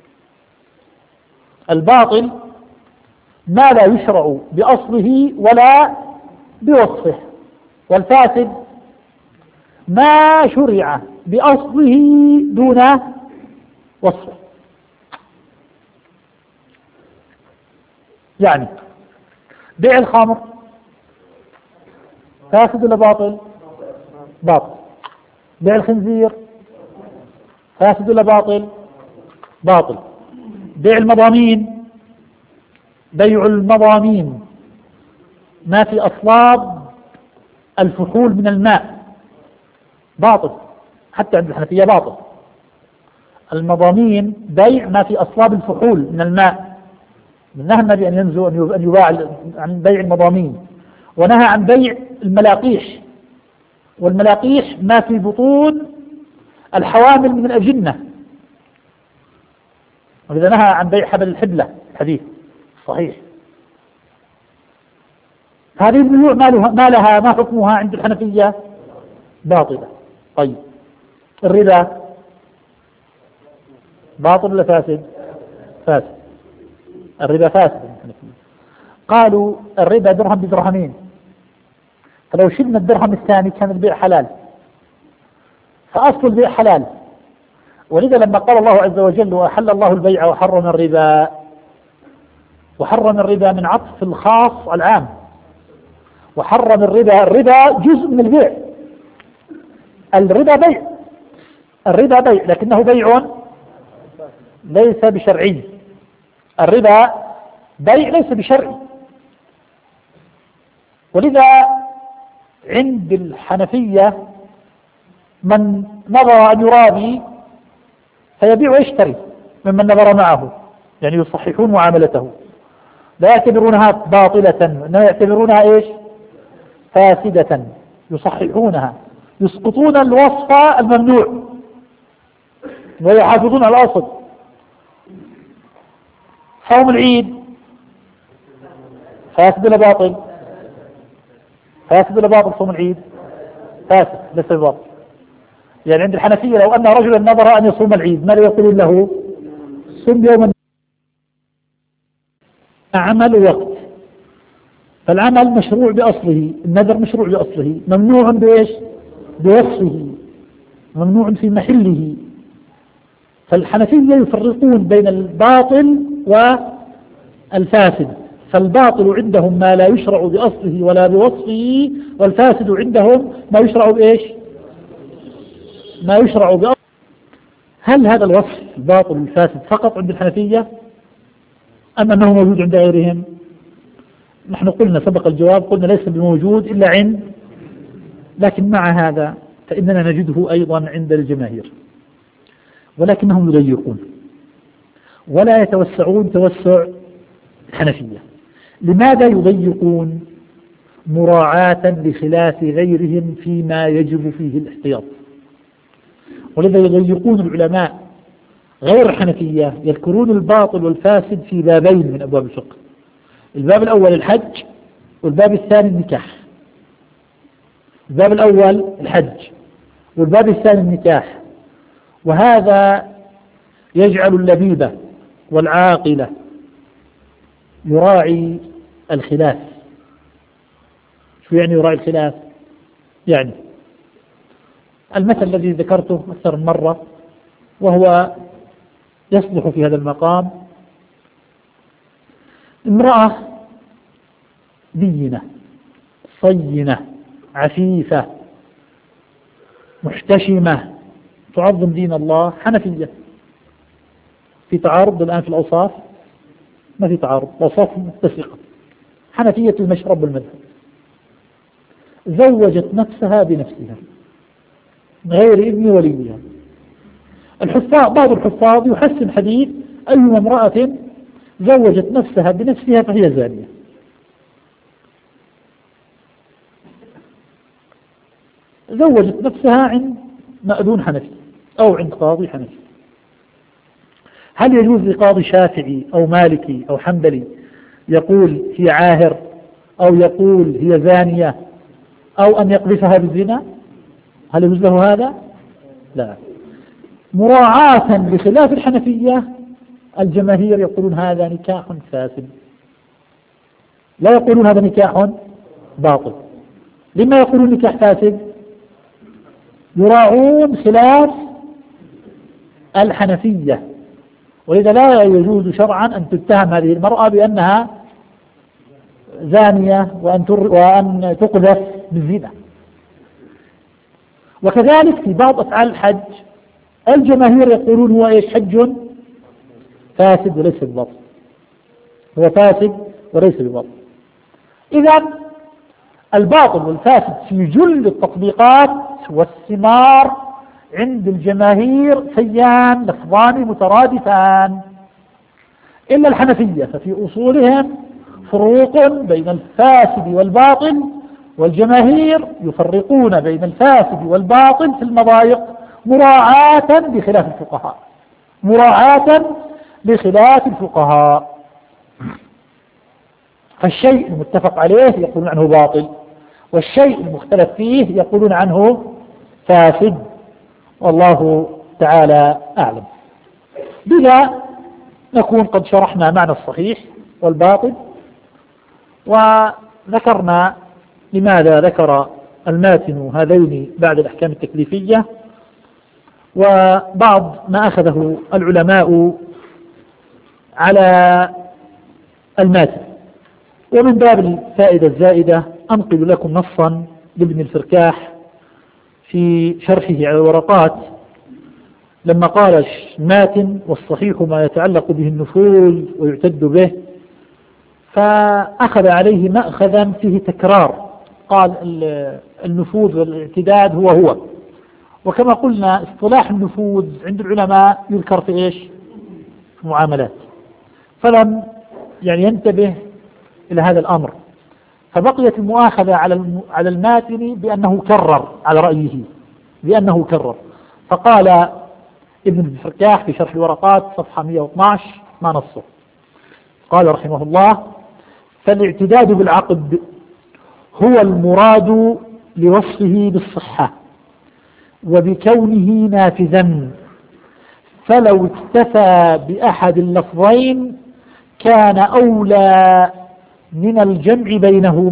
الباطل ما لا يشرع بأصله ولا بوصفه، والفاسد ما شرع بأصله دون وصفه. يعني بيع الخمر فاسد ولا باطل؟ باطل. بيع الخنزير فاسد ولا باطل؟ باطل. بيع المضامين، بيع المضامين ما في أصلاب الفحول من الماء باطل، حتى عند الحنفية باطل. المضامين بيع ما في أصلاب الفحول من الماء، نهى النبي أن ينزو أن يباع عن بيع المضامين، ونهى عن بيع الملاقيح، والملاقيح ما في بطون الحوامل من الأجنة، ولذا نهى عن بيع حبل الحبلة الحديث صحيح. هذه البيوع ما لها ما حكمها عند الحنفية؟ باطلة. طيب الربا باطل ولا فاسد؟ فاسد. الربا فاسد. قالوا الربا درهم بدرهمين، فلو شلنا الدرهم الثاني كان البيع حلال، فأصل البيع حلال. ولذا لما قال الله عز وجل وأحل الله البيع وحرم الربا، وحرم الربا من عطف الخاص العام، وحرم الربا، الربا جزء من البيع، الربا بيع، الربا بيع لكنه بيع ليس بشرعي، الربا بيع ليس بشرعي. ولذا عند الحنفية من نظر أن يرابي فيبيع ويشتري ممن نظر معه، يعني يصححون معاملته، لا يعتبرونها باطلة، إنما يعتبرونها إيش؟ فاسدة، يصححونها، يسقطون الوصف الممنوع ويحافظون على الأصل. صوم العيد فاسد ولا باطل؟ فاسد ولا باطل صوم العيد؟ فاسد ليس باطل. يعني عند الحنفية لو أن رجلا نظر أن يصوم العيد ماذا يقولون له؟ صم يوما. عمل وقت، فالعمل مشروع بأصله، النذر مشروع بأصله، ممنوع بإيش؟ بوصفه. ممنوع في محله. فالحنفية يفرقون بين الباطل والفاسد، فالباطل عندهم ما لا يشرع بأصله ولا بوصفه، والفاسد عندهم ما يشرع بإيش؟ ما يشرع بأصله. هل هذا الوصف الباطل والفاسد فقط عند الحنفية أم أنه موجود عند غيرهم؟ نحن قلنا سبق الجواب، قلنا ليس بموجود إلا عند، لكن مع هذا فإننا نجده أيضا عند الجماهير، ولكنهم يضيقون ولا يتوسعون توسع الحنفية. لماذا يضيقون؟ مراعاة لخلاف غيرهم فيما يجب فيه الاحتياط. ولذا يضيقون العلماء غير الحنفية، يذكرون الباطل والفاسد في بابين من أبواب الفقه: الباب الأول الحج، والباب الثاني النكاح. الباب الأول الحج، والباب الثاني النكاح. وهذا يجعل اللبيب والعاقل يراعي الخلاف. شو يعني يراعي الخلاف؟ يعني المثل الذي ذكرته أكثر من مرة وهو يصلح في هذا المقام: امرأة دينة صينة عفيفة محتشمة تعظم دين الله، حنفية. في تعارض الآن في الأوصاف؟ ما في تعارض، الأوصاف متسقة. حنفية المشرب والمذهب، زوجت نفسها بنفسها غير ابن وليها. الحفاظ، بعض الحفاظ يحسن حديث: أي امرأة زوجت نفسها بنفسها فهي زانية. زوجت نفسها عند مأذون حنفي أو عند قاضي حنفي. هل يجوز لقاضي شافعي أو مالكي أو حنبلي يقول هي عاهر أو يقول هي زانية أو أن يقذفها بالزنا؟ هل يجوز له هذا؟ لا. مراعاة بخلاف الحنفية الجماهير يقولون هذا نكاح فاسد، لا يقولون هذا نكاح باطل. لما يقولون نكاح فاسد؟ يراعون خلاف الحنفية، ولذا لا يجوز شرعا أن تتهم هذه المرأة بأنها زانية وأن وأن تقذف بالزنا. وكذلك في بعض أفعال الحج الجماهير يقولون هو إيش؟ حج فاسد وليس بباطل، هو فاسد وليس بباطل. إذا الباطل والفاسد في جل التطبيقات والثمار عند الجماهير سيان لفظان مترادفان، إلا الحنفية ففي أصولهم فروق بين الفاسد والباطل، والجماهير يفرقون بين الفاسد والباطل في المضايق مراعاة لخلاف الفقهاء، مراعاة لخلاف الفقهاء. فالشيء المتفق عليه يقولون عنه باطل، والشيء المختلف فيه يقولون عنه فاسد، والله تعالى أعلم. بذا نكون قد شرحنا معنى الصحيح والباطل، وذكرنا لماذا ذكر الماتن هذين بعد الأحكام التكليفية، وبعض ما أخذه العلماء على الماتن. ومن باب الفائدة الزائدة أنقل لكم نصا لابن الفركاح في شرحه على الورقات لما قال الماتن: والصحيح ما يتعلق به النفوذ ويعتد به، فأخذ عليه مأخذا فيه تكرار، قال النفوذ والاعتداد هو هو. وكما قلنا اصطلاح النفوذ عند العلماء يذكر في إيش؟ في معاملات، فلم يعني ينتبه إلى هذا الأمر، فبقيت المؤاخذة على على الماتن بأنه كرر على رأيه، بأنه كرر. فقال ابن الفركاح في شرح الورقات صفحة مئة واثني عشر ما نصه، قال رحمه الله: فالاعتداد بالعقد هو المراد لوصفه بالصحة وبكونه نافذا، فلو اكتفى بأحد اللفظين كان أولى من الجمع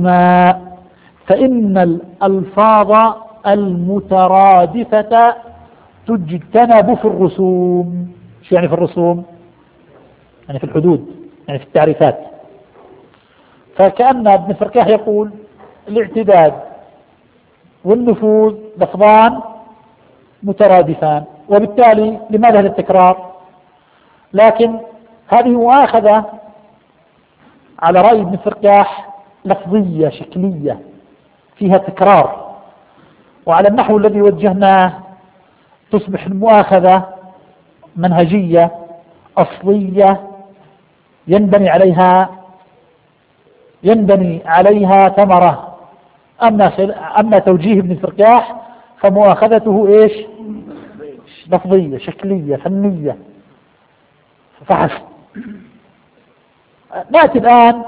بينهما، فإن الألفاظ المترادفة تجتنب في الرسوم. شو يعني في الرسوم؟ يعني في الحدود، يعني في التعريفات. فكأن ابن فركاح يقول الاعتداد والنفوذ لفظان مترادفان، وبالتالي لماذا هذا التكرار؟ لكن هذه مؤاخذة على رأي ابن فركاح لفظية شكلية فيها تكرار، وعلى النحو الذي وجهناه تصبح المؤاخذة منهجية أصلية ينبني عليها ينبني عليها ثمرة. أما أما توجيه ابن فركاح فمؤاخذته إيش؟ لفظية شكلية فنية فحسب. نأتي الآن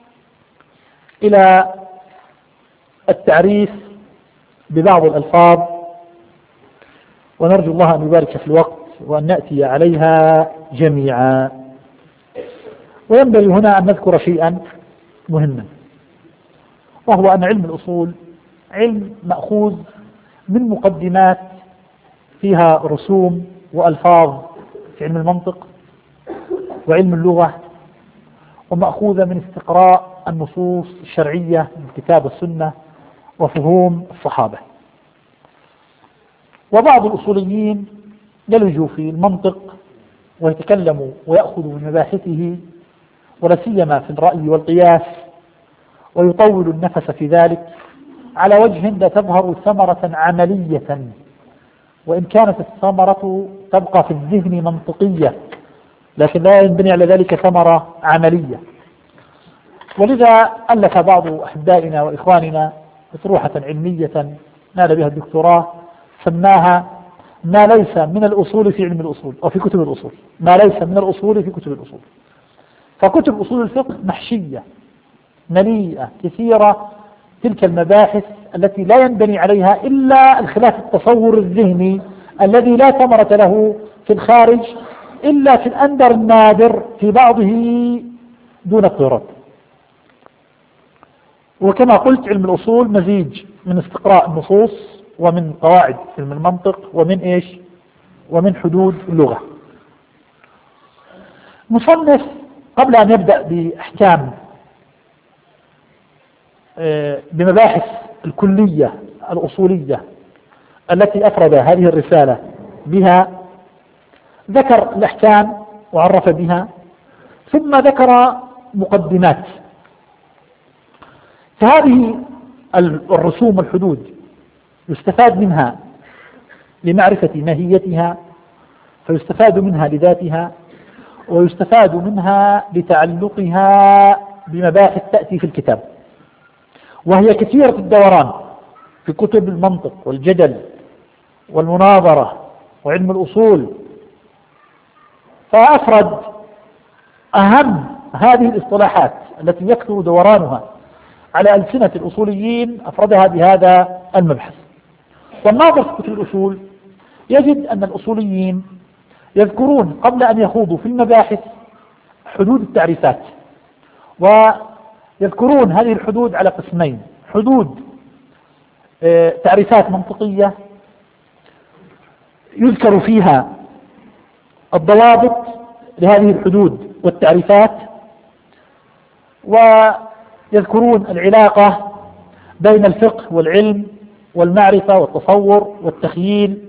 إلى التعريف ببعض الألفاظ، ونرجو الله أن يبارك في الوقت وأن نأتي عليها جميعا. وينبغي هنا أن نذكر شيئا مهما، وهو أن علم الأصول علم مأخوذ من مقدمات فيها رسوم وألفاظ في علم المنطق وعلم اللغة، ومأخوذة من استقراء النصوص الشرعية من الكتاب والسنة وفهوم الصحابة. وبعض الأصوليين يلجوا في المنطق ويتكلموا ويأخذوا من مباحثه ولا سيما في الرأي والقياس، ويطول النفس في ذلك على وجه لا تظهر ثمرة عملية، وإن كانت الثمرة تبقى في الذهن منطقية لكن لا ينبني على ذلك ثمرة عملية. ولذا ألف بعض أحبائنا وإخواننا أطروحة علمية نال بها الدكتوراه سماها ما ليس من الأصول في علم الأصول أو في كتب الأصول، ما ليس من الأصول في كتب الأصول. فكتب أصول الفقه محشية مليئة كثيرة تلك المباحث التي لا ينبني عليها إلا الخلاف التصور الذهني الذي لا ثمرة له في الخارج إلا في الأندر النادر في بعضه دون اضطراب. وكما قلت علم الأصول مزيج من استقراء النصوص ومن قواعد علم المنطق ومن إيش ومن حدود اللغة. مصنف قبل أن يبدأ بأحكام بمباحث الكلية الأصولية التي أفرد هذه الرسالة بها، ذكر الأحكام وعرف بها، ثم ذكر مقدمات. فهذه الرسوم والحدود يستفاد منها لمعرفة ماهيتها، فيستفاد منها لذاتها، ويستفاد منها لتعلقها بمباحث تأتي في الكتاب، وهي كثيرة الدوران في كتب المنطق والجدل والمناظرة وعلم الأصول. فأفرد أهم هذه الاصطلاحات التي يكثر دورانها على ألسنة الأصوليين، أفردها بهذا المبحث. والناظر في كتب الأصول يجد أن الأصوليين يذكرون قبل أن يخوضوا في المباحث حدود التعريفات، ويذكرون هذه الحدود على قسمين: حدود تعريفات منطقية يذكر فيها الضوابط لهذه الحدود والتعريفات، ويذكرون العلاقة بين الفقه والعلم والمعرفة والتصور والتخييل،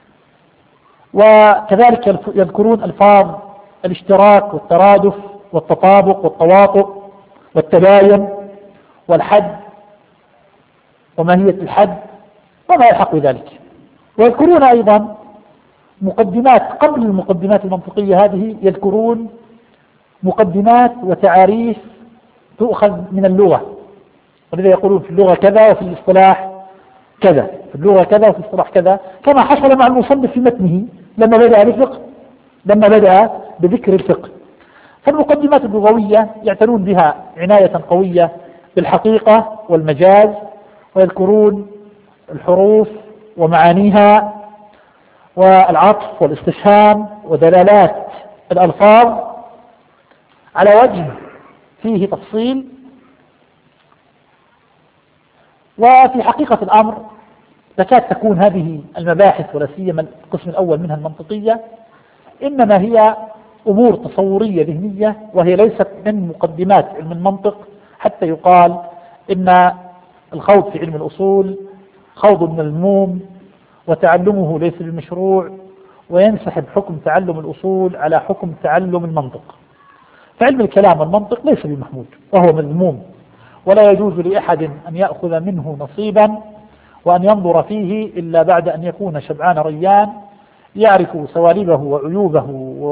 وكذلك يذكرون ألفاظ الاشتراك والترادف والتطابق والتواطؤ والتباين والحد وماهية الحد وما يلحق بذلك. ويذكرون أيضا مقدمات قبل المقدمات المنطقية هذه، يذكرون مقدمات وتعاريف تؤخذ من اللغة، ولذا يقولون في اللغة كذا وفي الاصطلاح كذا، في اللغة كذا وفي الاصطلاح كذا، كما حصل مع المصنف في متنه لما بدأ بالفقه لما بدأ بذكر الفقه. فالمقدمات اللغوية يعتنون بها عناية قوية بالحقيقة والمجاز، ويذكرون الحروف ومعانيها والعطف والاستفهام ودلالات الألفاظ على وجه فيه تفصيل. وفي حقيقة الأمر تكاد تكون هذه المباحث ولا سيما القسم الأول منها المنطقية إنما هي أمور تصورية ذهنية، وهي ليست من مقدمات علم المنطق، حتى يقال إن الخوض في علم الأصول خوض مذموم وتعلمه ليس بمشروع، وينسحب حكم تعلم الأصول على حكم تعلم المنطق. فعلم الكلام والمنطق ليس بمحمود وهو مذموم، ولا يجوز لأحد أن يأخذ منه نصيبا وأن ينظر فيه إلا بعد أن يكون شبعان ريان يعرف سوالبه وعيوبه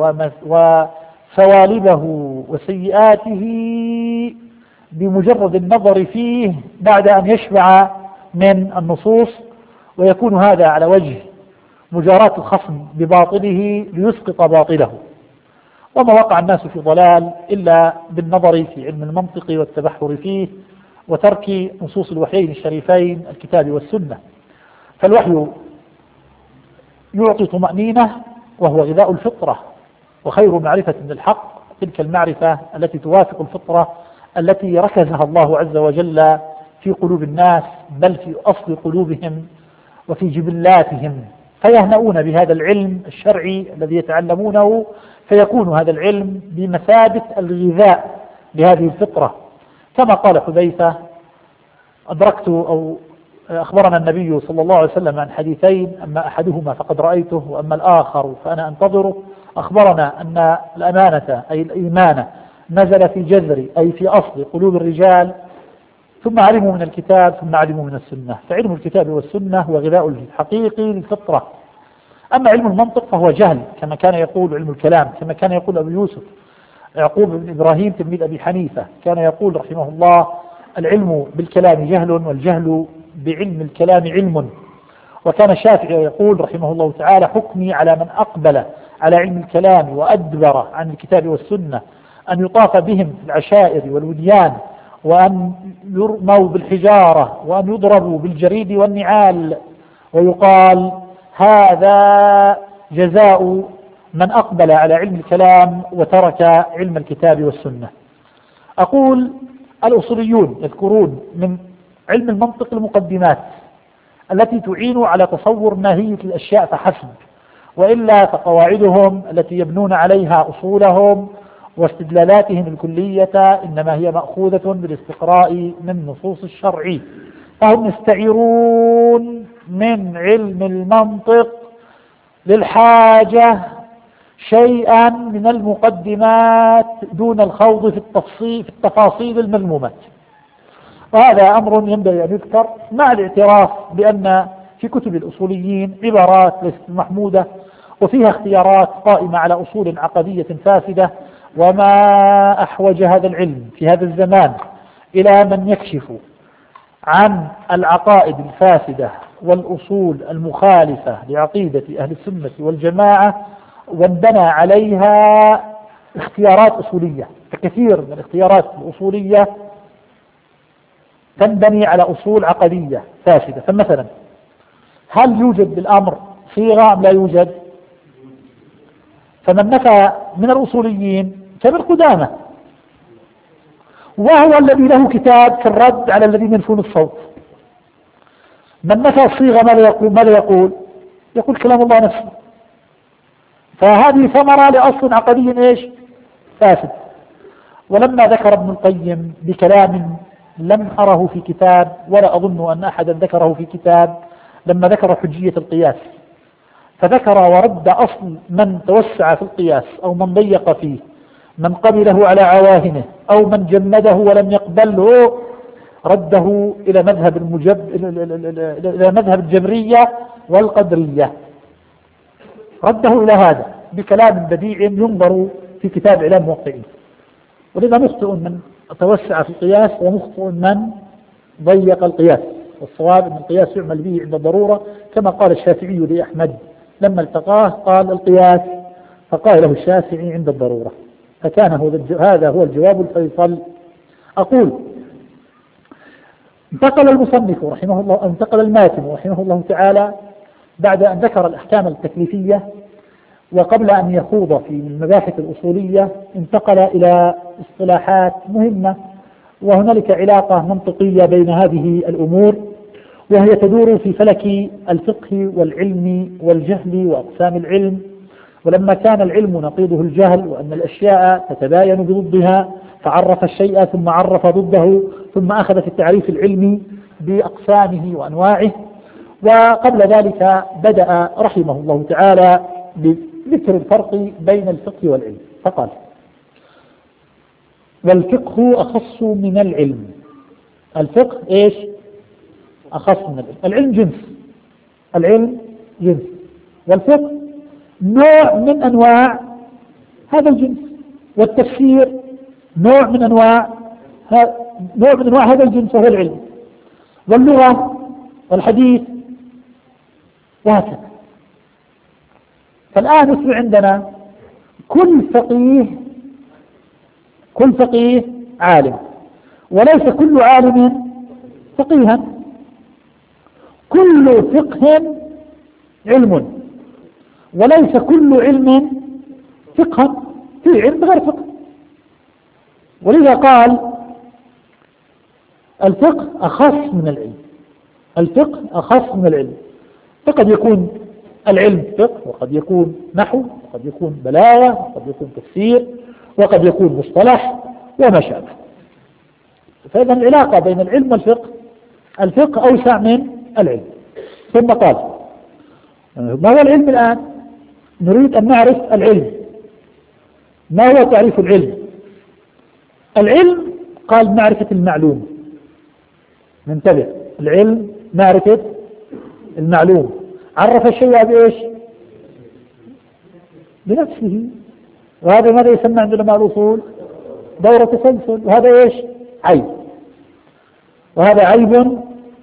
وسوالبه وسيئاته بمجرد النظر فيه بعد أن يشبع من النصوص، ويكون هذا على وجه مجاراة الخصم بباطله ليسقط باطله. وما وقع الناس في ضلال إلا بالنظر في علم المنطق والتبحر فيه وترك نصوص الوحيين الشريفين الكتاب والسنة. فالوحي يعطي طمأنينة وهو غذاء الفطرة، وخير معرفة للحق تلك المعرفة التي توافق الفطرة التي ركزها الله عز وجل في قلوب الناس، بل في أصل قلوبهم وفي جبلاتهم، فيهنؤون بهذا العلم الشرعي الذي يتعلمونه، فيكون هذا العلم بمثابة الغذاء لهذه الفطرة. كما قال حذيفة: أدركت أو أخبرنا النبي صلى الله عليه وسلم عن حديثين، أما أحدهما فقد رأيته وأما الآخر فأنا أنتظره. أخبرنا أن الأمانة أي الإيمان نزل في جذر أي في أصل قلوب الرجال، ثم علموا من الكتاب ثم علموا من السنة. فعلم الكتاب والسنة هو غذاء الحقيقي للفطرة. أما علم المنطق فهو جهل، كما كان يقول علم الكلام، كما كان يقول أبو يوسف يعقوب بن إبراهيم تلميذ أبي حنيفة، كان يقول رحمه الله: العلم بالكلام جهل، والجهل بعلم الكلام علم. وكان الشافعي يقول رحمه الله تعالى: حكمي على من أقبل على علم الكلام وأدبر عن الكتاب والسنة أن يطاف بهم في العشائر والوديان، وأن يرموا بالحجارة، وأن يضربوا بالجريد والنعال، ويقال: هذا جزاء من أقبل على علم الكلام وترك علم الكتاب والسنة. أقول: الأصوليون يذكرون من علم المنطق المقدمات التي تعين على تصور ماهية الأشياء فحسب، وإلا فقواعدهم التي يبنون عليها أصولهم واستدلالاتهم الكلية إنما هي مأخوذة بالاستقراء من نصوص الشرع، فهم يستعيرون من علم المنطق للحاجة شيئا من المقدمات دون الخوض في التفصيل في التفاصيل المذمومة. وهذا أمر ينبغي أن يذكر مع الاعتراف بأن في كتب الأصوليين عبارات ليست محمودة، وفيها اختيارات قائمة على أصول عقدية فاسدة. وما أحوج هذا العلم في هذا الزمان إلى من يكشف عن العقائد الفاسدة والأصول المخالفة لعقيدة أهل السنة والجماعة، وانبنى عليها اختيارات أصولية. فكثير من الاختيارات الأصولية تنبني على أصول عقدية فاسدة. فمثلا: هل يوجد بالأمر صيغة أم لا يوجد؟ فمن نفى من الأصوليين كابن قدامة، وهو الذي له كتاب في الرد على الذين ينفون الصوت. من نفى الصيغة ماذا يقول؟ ماذا يقول؟ يقول كلام الله نفسه. فهذه ثمرة لأصل عقدي ايش؟ فاسد. ولما ذكر ابن القيم بكلام لم أره في كتاب ولا أظن أن أحدا ذكره في كتاب، لما ذكر حجية القياس، فذكر ورد أصل من توسع في القياس أو من ضيق فيه، من قبله على عواهنه أو من جمده ولم يقبله، رده إلى مذهب المجب إلى مذهب الجبرية والقدرية، رده إلى هذا بكلام بديع ينظر في كتاب إعلام الموقعين. ولذا مخطئ من توسع في القياس ومخطئ من ضيق القياس. والصواب أن القياس يعمل به عند الضرورة، كما قال الشافعي لأحمد لما التقاه قال: القياس، فقال له الشافعي: عند الضرورة. فكان هذا هو الجواب الفيصل. أقول: انتقل المصنف رحمه الله، انتقل الماتن رحمه الله تعالى بعد أن ذكر الأحكام التكليفية، وقبل أن يخوض في المباحث الأصولية انتقل إلى اصطلاحات مهمة، وهنالك علاقة منطقية بين هذه الأمور. وهي تدور في فلك الفقه والعلم والجهل وأقسام العلم. ولما كان العلم نقيضه الجهل وأن الأشياء تتباين بضدها فعرف الشيء ثم عرف ضده ثم أخذ في التعريف العلمي بأقسامه وأنواعه. وقبل ذلك بدأ رحمه الله تعالى بذكر الفرق بين الفقه والعلم فقال: والفقه أخص من العلم. الفقه إيش؟ أخص من العلم. العلم جنس، العلم جنس، والفقه نوع من أنواع هذا الجنس، والتفسير نوع من أنواع نوع من أنواع هذا الجنس وهو العلم، واللغة والحديث وهكذا. فالآن يصبح عندنا كل فقيه كل فقيه عالم، وليس كل عالم فقيها. كل فقه علم، وليس كل علم فقها. في علم غير فقه. ولذا قال الفقه أخص من العلم. الفقه أخص من العلم. فقد يكون العلم فقه، وقد يكون نحو، وقد يكون بلاغة، وقد يكون تفسير، وقد يكون مصطلح وما شابه. فإذا العلاقة بين العلم والفقه، الفقه أوسع من العلم. ثم قال: ما هو العلم الآن؟ نريد أن نعرف العلم. ما هو تعريف العلم؟ العلم قال معرفة المعلوم. ننتبه، العلم معرفة المعلوم. عرف الشيء بإيش؟ بنفسه. وهذا ماذا يسمى عند علماء الأصول؟ دورة تسلسل. وهذا إيش؟ عيب. وهذا عيب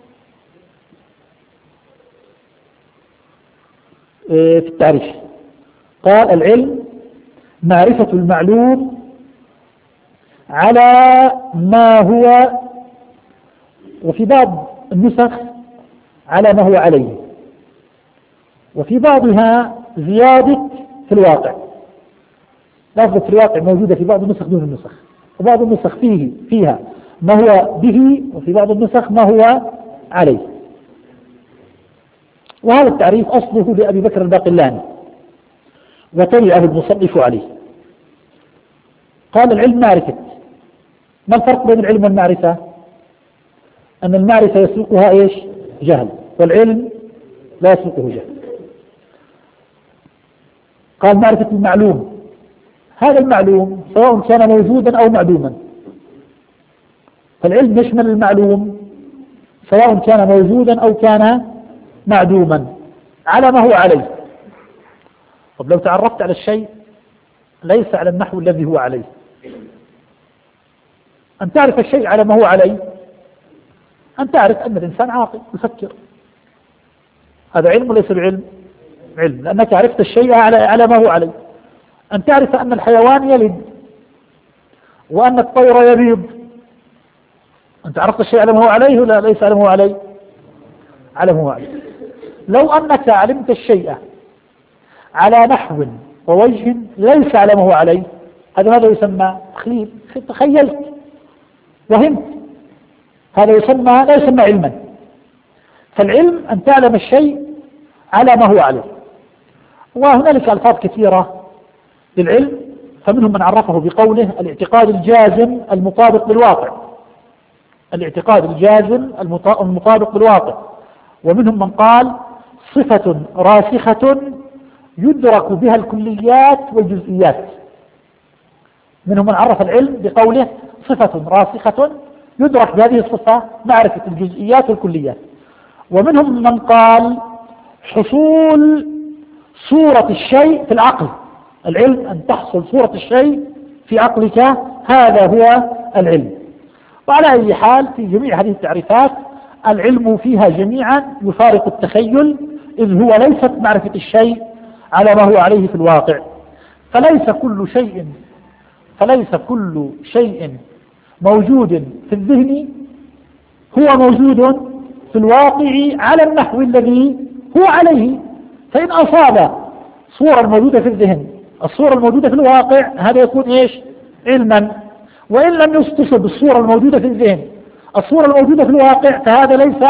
في التعريف. قال: العلم معرفة المعلوم على ما هو، وفي بعض النسخ على ما هو عليه، وفي بعضها زيادة في الواقع. لفظة في الواقع موجودة في بعض النسخ دون النسخ، وبعض النسخ فيه فيها ما هو به، وفي بعض النسخ ما هو عليه. وهذا التعريف أصله لأبي بكر الباقلاني وتبعه المصنف عليه. قال: العلم معرفة. ما الفرق بين العلم والمعرفة؟ أن المعرفة يسوقها إيش؟ جهل، والعلم لا يسوقه جهل. قال: معرفة المعلوم. هذا المعلوم سواء كان موجودا أو معدوما. فالعلم يشمل المعلوم سواء كان موجودا أو كان معدوما على ما هو عليه. طب لو تعرفت على الشيء ليس على النحو الذي هو عليه، أن تعرف الشيء على ما هو عليه، أن تعرف أن الإنسان عاقل يفكر، هذا علم وليس بعلم؟ علم، لأنك عرفت الشيء على على ما هو عليه. أن تعرف أن الحيوان يلد وأن الطير يبيض، أنت عرفت الشيء على ما هو عليه ولا ليس على ما هو عليه؟ على ما هو عليه. لو أنك علمت الشيء على نحو ووجه ليس على ما هو عليه، هذا ماذا يسمى؟ تخيل، تخيلت وهمت، هذا يسمى لا يسمى علما. فالعلم أن تعلم الشيء على ما هو عليه. وهنالك ألفاظ كثيرة للعلم، فمنهم من عرفه بقوله الاعتقاد الجازم المطابق للواقع، الاعتقاد الجازم المطابق للواقع. ومنهم من قال صفة راسخة يدرك بها الكليات والجزئيات. منهم من عرف العلم بقوله صفة راسخة يدرك بهذه الصفة معرفة الجزئيات والكليات. ومنهم من قال حصول صورة الشيء في العقل، العلم أن تحصل صورة الشيء في عقلك، هذا هو العلم. وعلى أي حال في جميع هذه التعريفات العلم فيها جميعا يفارق التخيل، إذ هو ليست معرفة الشيء على ما هو عليه في الواقع. فليس كل شيء فليس كل شيء موجود في الذهن هو موجود في الواقع على النحو الذي هو عليه. فإن أصاب صورة موجودة في الذهن الصورة الموجودة في الواقع، هذا يكون إيش؟ علما. وإن لم يستصب الصورة الموجودة في الذهن الصورة الموجودة في الواقع، فهذا ليس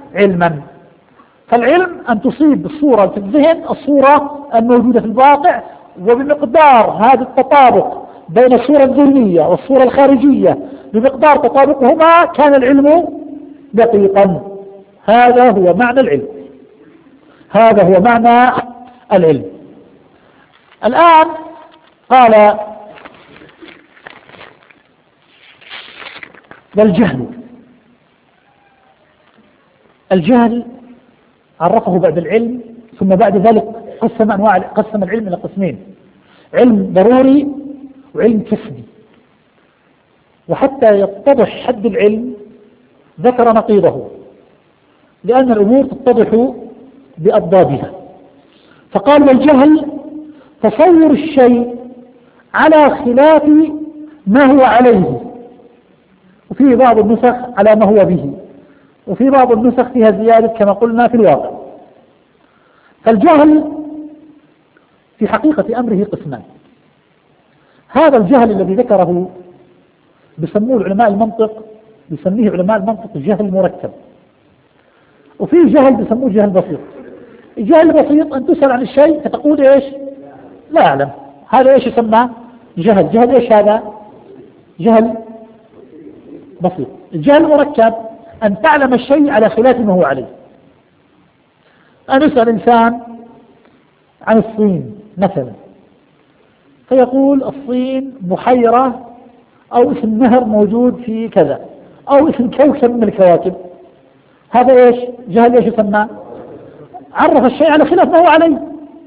علما. فالعلم أن تصيب الصورة في الذهن الصورة الموجودة في الواقع، وبمقدار هذا التطابق بين الصورة الذهنية والصورة الخارجية بمقدار تطابقهما كان العلم دقيقا. هذا هو معنى العلم، هذا هو معنى العلم. الآن قال والجهل، الجهل عرفه بعد العلم، ثم بعد ذلك قسم أنواع قسم العلم إلى قسمين: علم ضروري وعلم كسبي. وحتى يتضح حد العلم ذكر نقيضه، لأن الأمور تتضح بأضدادها، فقال والجهل تصور الشيء على خلاف ما هو عليه، وفي بعض النسخ على ما هو به، وفي بعض النسخ فيها زيادة كما قلنا في الواقع. فالجهل في حقيقة أمره قسمان. هذا الجهل الذي ذكره بيسموه علماء المنطق، بيسميه علماء المنطق جهل مركب، وفي جهل بيسموه جهل بسيط. الجهل البسيط أن تسأل عن الشيء فتقول إيش؟ لا أعلم. هذا إيش يسمى؟ جهل. جهل إيش هذا؟ جهل بسيط. الجهل المركب أن تعلم الشيء على خلاف ما هو عليه. أن يسأل إنسان عن الصين مثلا، فيقول الصين بحيرة أو اسم نهر موجود في كذا، أو اسم كوكب من الكواكب. هذا إيش؟ جهل إيش يسمى؟ عرف الشيء على خلاف ما هو عليه.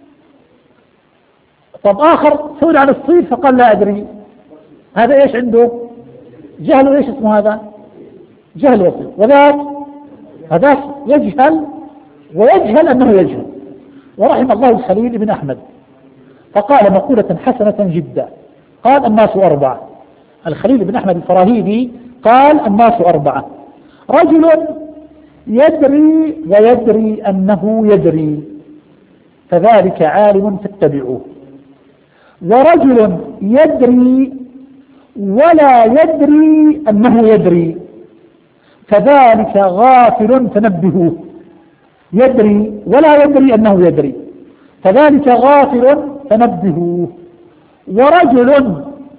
طب آخر سئل عن الصين فقال لا أدري، هذا إيش عنده؟ جهل. إيش اسمه هذا؟ جهل بسيط. وذاك هذاك يجهل ويجهل أنه يجهل. ورحم الله الخليل بن أحمد فقال مقولة حسنة جدا، قال الناس أربعة. الخليل بن أحمد الفراهيدي قال الناس أربعة: رجل يدري ويدري أنه يدري فذلك عالم فاتبعوه، ورجل يدري ولا يدري أنه يدري فذلك غافل فنبهوه. يدري ولا يدري أنه يدري فذلك غافل فنبهوه. ورجل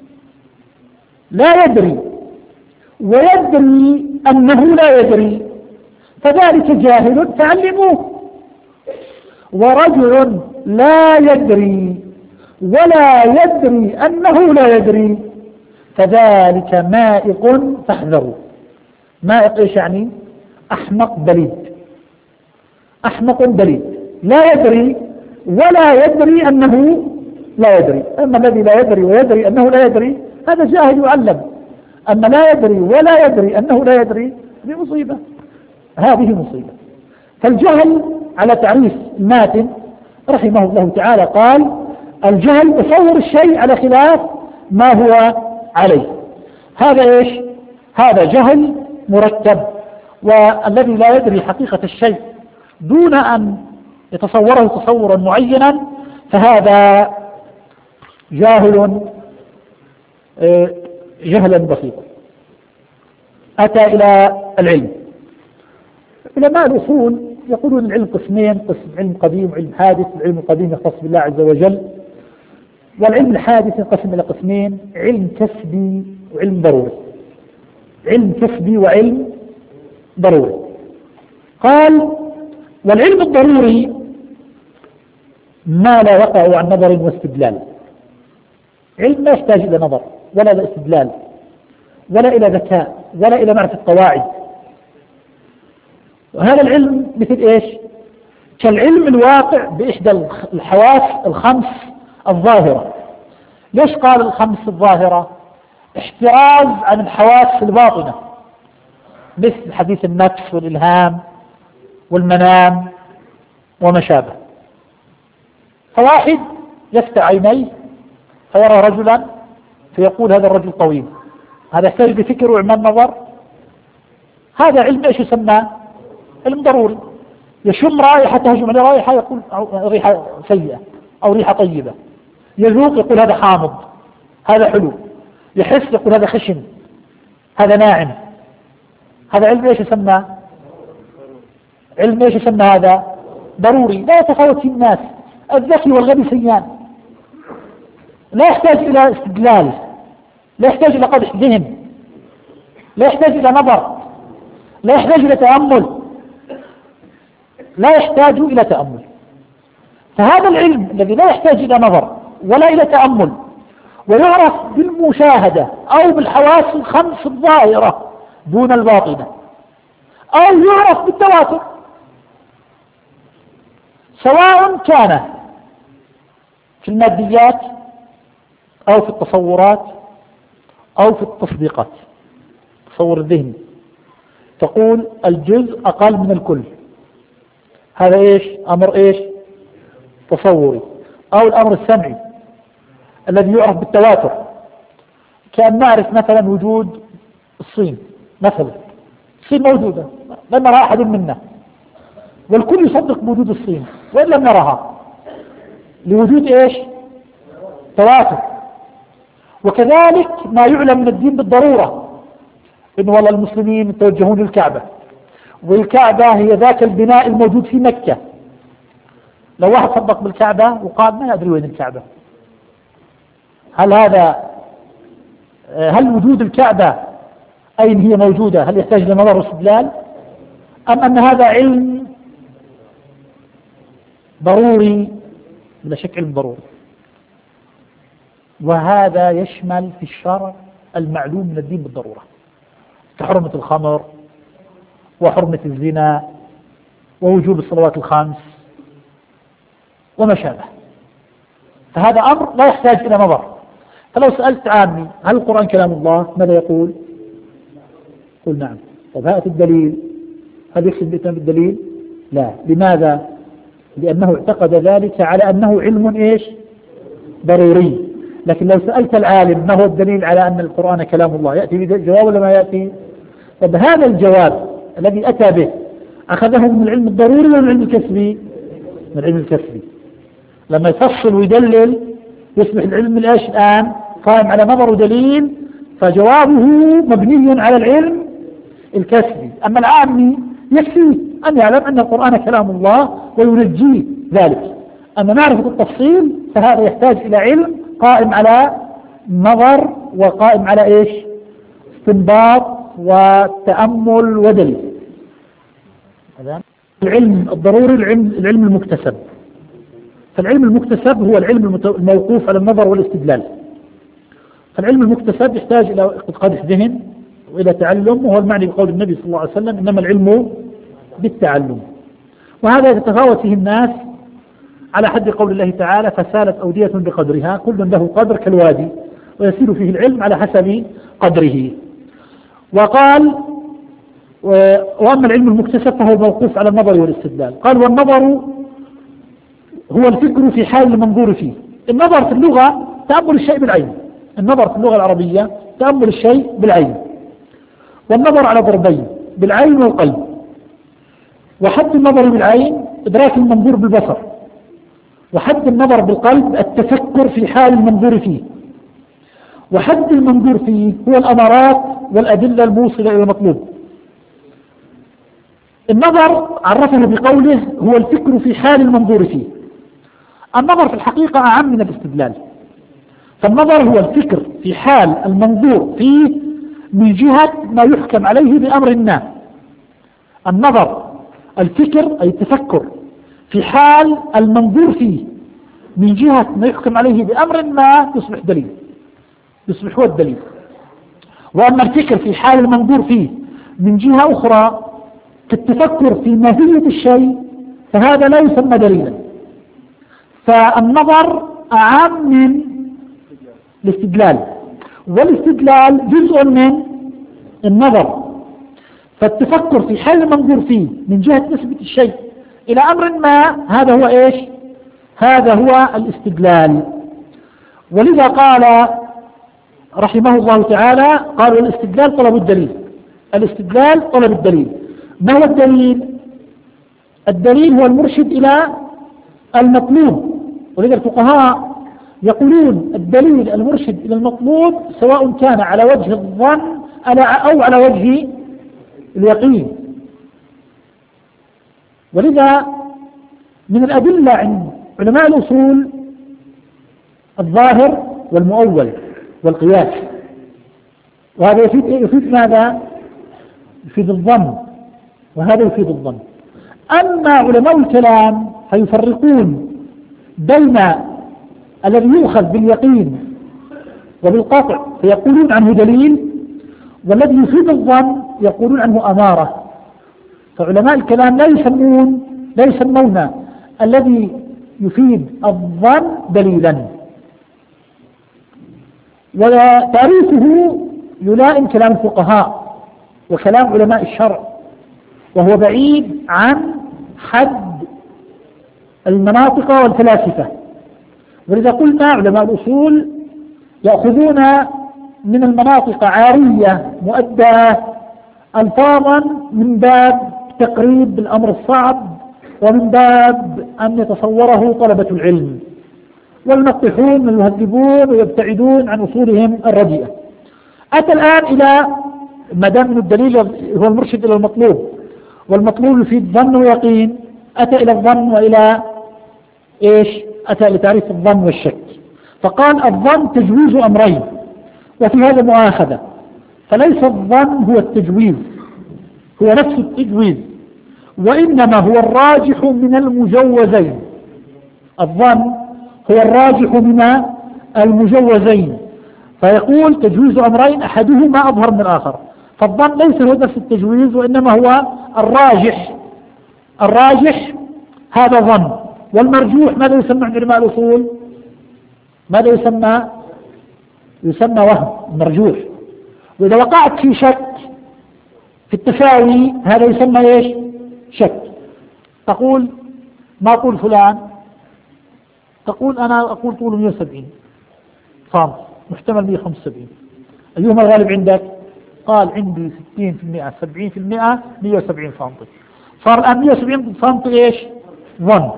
لا يدري ويدري أنه لا يدري فذلك جاهل فعلموه. ورجل لا يدري ولا يدري أنه لا يدري فذلك مائق فاحذروا. مائق إيش يعني؟ أحمق بليد. أحمق بليد لا يدري ولا يدري أنه لا يدري. أما الذي لا يدري ويدري أنه لا يدري هذا جاهل يعلم. أما لا يدري ولا يدري أنه لا يدري هذه مصيبة، هذه مصيبة. فالجهل على تعريف الماتن رحمه الله تعالى قال الجهل تصور الشيء على خلاف ما هو عليه. هذا إيش؟ هذا جهل مركب. والذي لا يدري حقيقة الشيء دون أن يتصوره تصورا معينا فهذا جاهل جهلا بسيطا. أتى إلى العلم. علماء الأصول يقولون العلم قسمين: قسم علم قديم وعلم حادث. العلم القديم يختص بالله عز وجل، والعلم الحادث ينقسم إلى قسمين: علم كسبي وعلم ضروري. علم كسبي وعلم ضروري. قال والعلم الضروري ما لا يقع عن نظر واستدلال. علم لا يحتاج إلى نظر ولا إلى استدلال ولا إلى ذكاء ولا إلى معرفة قواعد. وهذا العلم مثل إيش؟ كالعلم الواقع بإحدى الحواس الخمس الظاهرة. ليش قال الخمس الظاهرة؟ احتراز عن الحواس الباطنة مثل حديث النفس والإلهام والمنام وما شابه. فواحد يفتح عينيه فيرى رجلا فيقول هذا الرجل طويل، هذا يحتاج بفكر وإعمال نظر. هذا علم ايش يسمى؟ علم ضروري. يشم رائحة تهجم عليه رائحة يقول ريحة سيئة أو ريحة طيبة. يذوق يقول هذا حامض هذا حلو. يحس يقول هذا خشن هذا ناعم. هذا علم ايش يسمى؟ علم ايش يسمى هذا؟ ضروري، لا يتفاوت في الناس، الذكي والغبي سيان، لا يحتاج إلى استدلال، لا يحتاج إلى قدح ذهن، لا يحتاج إلى نظر، لا يحتاج إلى تأمل، لا يحتاج إلى تأمل. فهذا العلم الذي لا يحتاج إلى نظر ولا إلى تأمل، ويعرف بالمشاهدة أو بالحواس الخمس الظاهرة دون الباطنة، أو يعرف بالتواتر، سواء كان في الماديات أو في التصورات أو في التصديقات. تصور الذهن، تقول الجزء أقل من الكل، هذا إيش؟ أمر إيش؟ تصوري. أو الأمر السمعي الذي يعرف بالتواتر، كأن نعرف مثلا وجود الصين مثلا، الصين موجودة لم نرى أحد منا، والكل يصدق بوجود الصين وإن لم نرها، لوجود إيش؟ تواتر. وكذلك ما يعلم من الدين بالضرورة، إن والله المسلمين يتوجهون للكعبة، والكعبة هي ذاك البناء الموجود في مكة. لو واحد صدق بالكعبة وقال ما يدري وين الكعبة، هل هذا هل وجود الكعبة أين هي موجودة هل يحتاج لنظر واستدلال، أم أن هذا علم ضروري؟ بلا شك علم ضروري. وهذا يشمل في الشرع المعلوم من الدين بالضرورة، كحرمة الخمر وحرمة الزنا ووجوب الصلوات الخمس وما شابه. فهذا أمر لا يحتاج إلى نظر. فلو سألت عامي هل القرآن كلام الله؟ ماذا يقول؟ قل نعم. طب هات الدليل. هل يقصد الإتمام بالدليل؟ لا. لماذا؟ لأنه اعتقد ذلك على أنه علم إيش؟ ضروري. لكن لو سألت العالم ما هو الدليل على أن القرآن كلام الله، يأتي بجواب ولا ما يأتي؟ طب هذا الجواب الذي أتى به أخذه من العلم الضروري ولا من العلم الكسبي؟ من العلم الكسبي. لما يفصل ويدلل يصبح العلم الآش الآن قائم على نظر ودليل، فجوابه مبني على العلم الكسبي. أما العامي يكفي أن يعلم أن القرآن كلام الله وينجيه ذلك. أما معرفة التفصيل فهذا يحتاج إلى علم قائم على نظر وقائم على إيش؟ استنباط وتأمل ودليل. العلم الضروري العلم, العلم المكتسب. فالعلم المكتسب هو العلم الموقوف على النظر والاستدلال. فالعلم المكتسب يحتاج إلى قدح ذهن وإلى تعلم، وهو المعني بقول النبي صلى الله عليه وسلم إنما العلم بالتعلم. وهذا يتفاوت فيه الناس على حد قول الله تعالى فسالت أودية بقدرها، كل له قدر كالوادي، ويسير فيه العلم على حسب قدره. وقال وأما العلم المكتسب فهو موقوف على النظر والاستدلال. قال والنظر هو الفكر في حال المنظور فيه. النظر في اللغة تأمل الشيء بالعين، النظر في اللغة العربية تأمل الشيء بالعين، والنظر على ضربين بالعين والقلب. وحد النظر بالعين إدراك المنظور بالبصر، وحد النظر بالقلب التفكر في حال المنظور فيه، وحد المنظور فيه هو الأمارات والأدلة الموصلة إلى المطلوب. النظر عرفه بقوله هو الفكر في حال المنظور فيه. النظر في الحقيقة أعم من الاستدلال. فالنظر هو الفكر في حال المنظور فيه من جهة ما يحكم عليه بأمر ما. النظر الفكر أي التفكر في حال المنظور فيه من جهة ما يحكم عليه بأمر ما يصبح دليل، يصبح هو الدليل. وأما الفكر في حال المنظور فيه من جهة أخرى كالتفكر في ماهية الشيء فهذا لا يسمى دليلا. فالنظر أعم من الاستدلال، والاستدلال جزء من النظر. فالتفكر في حال المنظور فيه من جهة نسبة الشيء إلى أمر ما هذا هو إيش؟ هذا هو الاستدلال. ولذا قال رحمه الله تعالى قال الاستدلال طلب الدليل. الاستدلال طلب الدليل. ما هو الدليل؟ الدليل هو المرشد إلى المطلوب. ولذا الفقهاء يقولون الدليل المرشد إلى المطلوب سواء كان على وجه الظن أو على وجه اليقين. ولذا من الأدلة عند علماء الأصول الظاهر والمؤول والقياس، وهذا يفيد, يفيد ماذا؟ يفيد الظن، وهذا يفيد الظن. أما علماء الكلام فيفرقون بين الذي يؤخذ باليقين وبالقطع فيقولون عنه دليل، والذي يفيد الظن يقولون عنه أمارة. فعلماء الكلام لا يسمون لا يسمون الذي يفيد الظن دليلا، وتعريفه يلائم كلام الفقهاء وكلام علماء الشرع، وهو بعيد عن حد المناطق والفلاسفة. ولذا قلنا علماء الأصول يأخذون من المناطق عارية مؤدة ألفاظا من باب تقريب بالأمر الصعب، ومن باب أن يتصوره طلبة العلم، والمقطحون يهذبون ويبتعدون عن أصولهم الرديئة. أتى الآن إلى ما دام من الدليل هو المرشد إلى المطلوب، والمطلوب يفيد ظن ويقين، أتى إلى الظن وإلى إيش؟ أتى لتعريف الظن والشك، فقال الظن تجويز أمرين، وفي هذا مؤاخذة، فليس الظن هو التجويز، هو نفس التجويز، وإنما هو الراجح من المجوزين. الظن هو الراجح من المجوزين، فيقول تجويز أمرين أحدهما أظهر من الآخر، فالظن ليس هو نفس التجويز، وإنما هو الراجح. الراجح هذا ظن، والمرجوح ماذا يسمى عند علماء الأصول؟ ماذا يسمى؟ يسمى وهم مرجوح. وإذا وقعت في شك في التساوي هذا يسمى إيش؟ شك. تقول ما طول فلان؟ تقول أنا أقول طوله مئة وسبعين سم، محتمل مئة وخمسة وسبعين، أيهما الغالب عندك؟ قال عندي ستين بالمئة سبعين بالمئة مئة وسبعين سم. صار الآن مئة وسبعين سم إيش؟ ظن.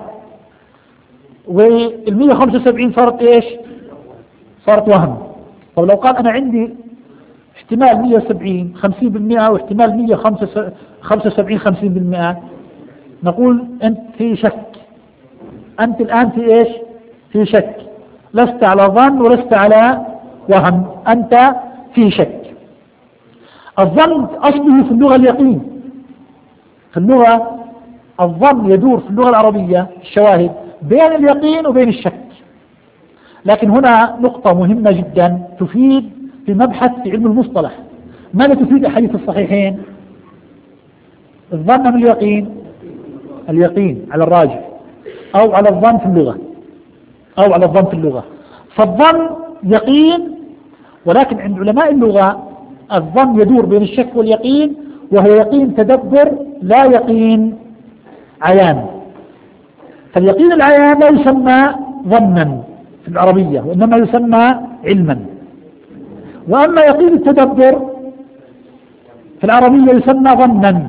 والمئة وخمسة وسبعين صارت إيش؟ صارت وهم. طب لو قال أنا عندي احتمال مئة وسبعين خمسين بالمئة، واحتمال مئة وخمسة وسبعين خمسين بالمئة، نقول أنت في شك، أنت الآن في إيش؟ في شك، لست على ظن ولست على وهم، أنت في شك. الظن أصله في اللغة اليقين. في اللغة الظن يدور في اللغة العربية الشواهد بين اليقين وبين الشك. لكن هنا نقطة مهمة جدا تفيد في مبحث في علم المصطلح. ماذا تفيد أحاديث الصحيحين؟ الظن من اليقين؟ اليقين على الراجح، أو على الظن في اللغة، أو على الظن في اللغة. فالظن يقين، ولكن عند علماء اللغة الظن يدور بين الشك واليقين، وهو يقين تدبر لا يقين عيان. فاليقين العيان لا يسمى ظنا في العربية، وإنما يسمى علما. وأما يقين التدبر في العربية يسمى ظنا،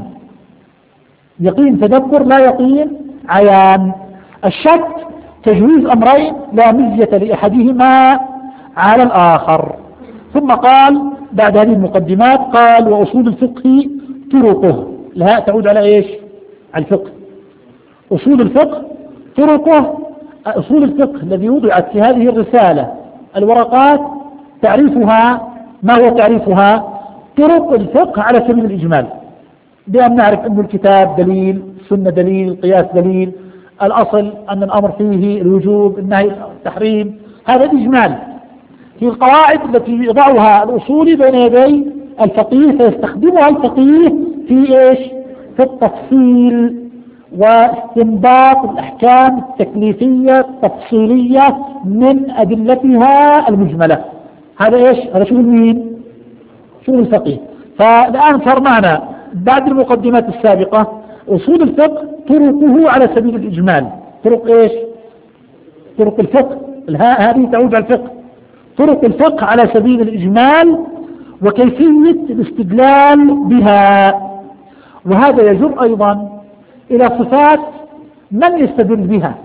يقين تدبر لا يقين عيان. الشك تجويز أمرين لا مزية لأحدهما على الآخر. ثم قال بعد هذه المقدمات قال وأصول الفقه طرقه، الهاء تعود على إيش؟ على الفقه. أصول الفقه طرقه، أصول الفقه الذي وضعت في هذه الرسالة الورقات تعريفها ما هو تعريفها؟ طرق الفقه على سبيل الإجمال، بأن نعرف أن الكتاب دليل، السنة دليل، القياس دليل، الأصل أن الأمر فيه الوجوب، النهي التحريم، هذا الإجمال. في القواعد التي يضعها الأصولي بين يدي الفقيه فيستخدمها الفقيه في إيش؟ في التفصيل واستنباط الأحكام التكليفية التفصيلية من أدلتها المجملة. هذا إيش؟ هذا شغل مين؟ شغل الفقيه. فالآن صار معنا بعد المقدمات السابقة أصول الفقه طرقه على سبيل الإجمال. طرق إيش؟ طرق الفقه، الهاء هذه تعود على الفقه. طرق الفقه على سبيل الإجمال وكيفية الاستدلال بها. وهذا يجر أيضا إلى صفات من يستدل بها.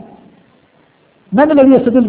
من الذي يستدل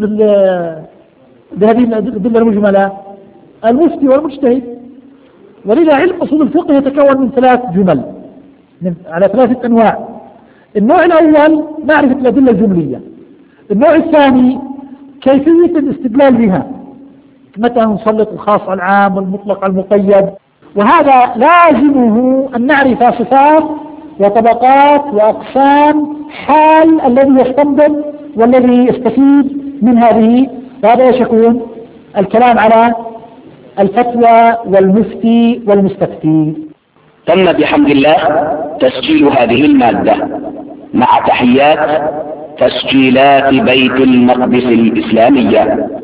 بهذه الأدلة المجملة؟ المفتي والمجتهد. ولذا علم أصول الفقه يتكون من ثلاث جمل، من على ثلاثة أنواع. النوع الأول معرفة الأدلة الجملية. النوع الثاني كيفية الاستدلال بها، متى نسلط الخاص على العام والمطلق على المقيد، وهذا لازمه أن نعرف صفات وطبقات وأقسام حال الذي يستنبط والذي يستفيد من هذه. وهذا يكون الكلام على الفتوى والمفتي والمستفتي. تم بحمد الله تسجيل هذه المادة مع تحيات تسجيلات بيت المقدس الإسلامية.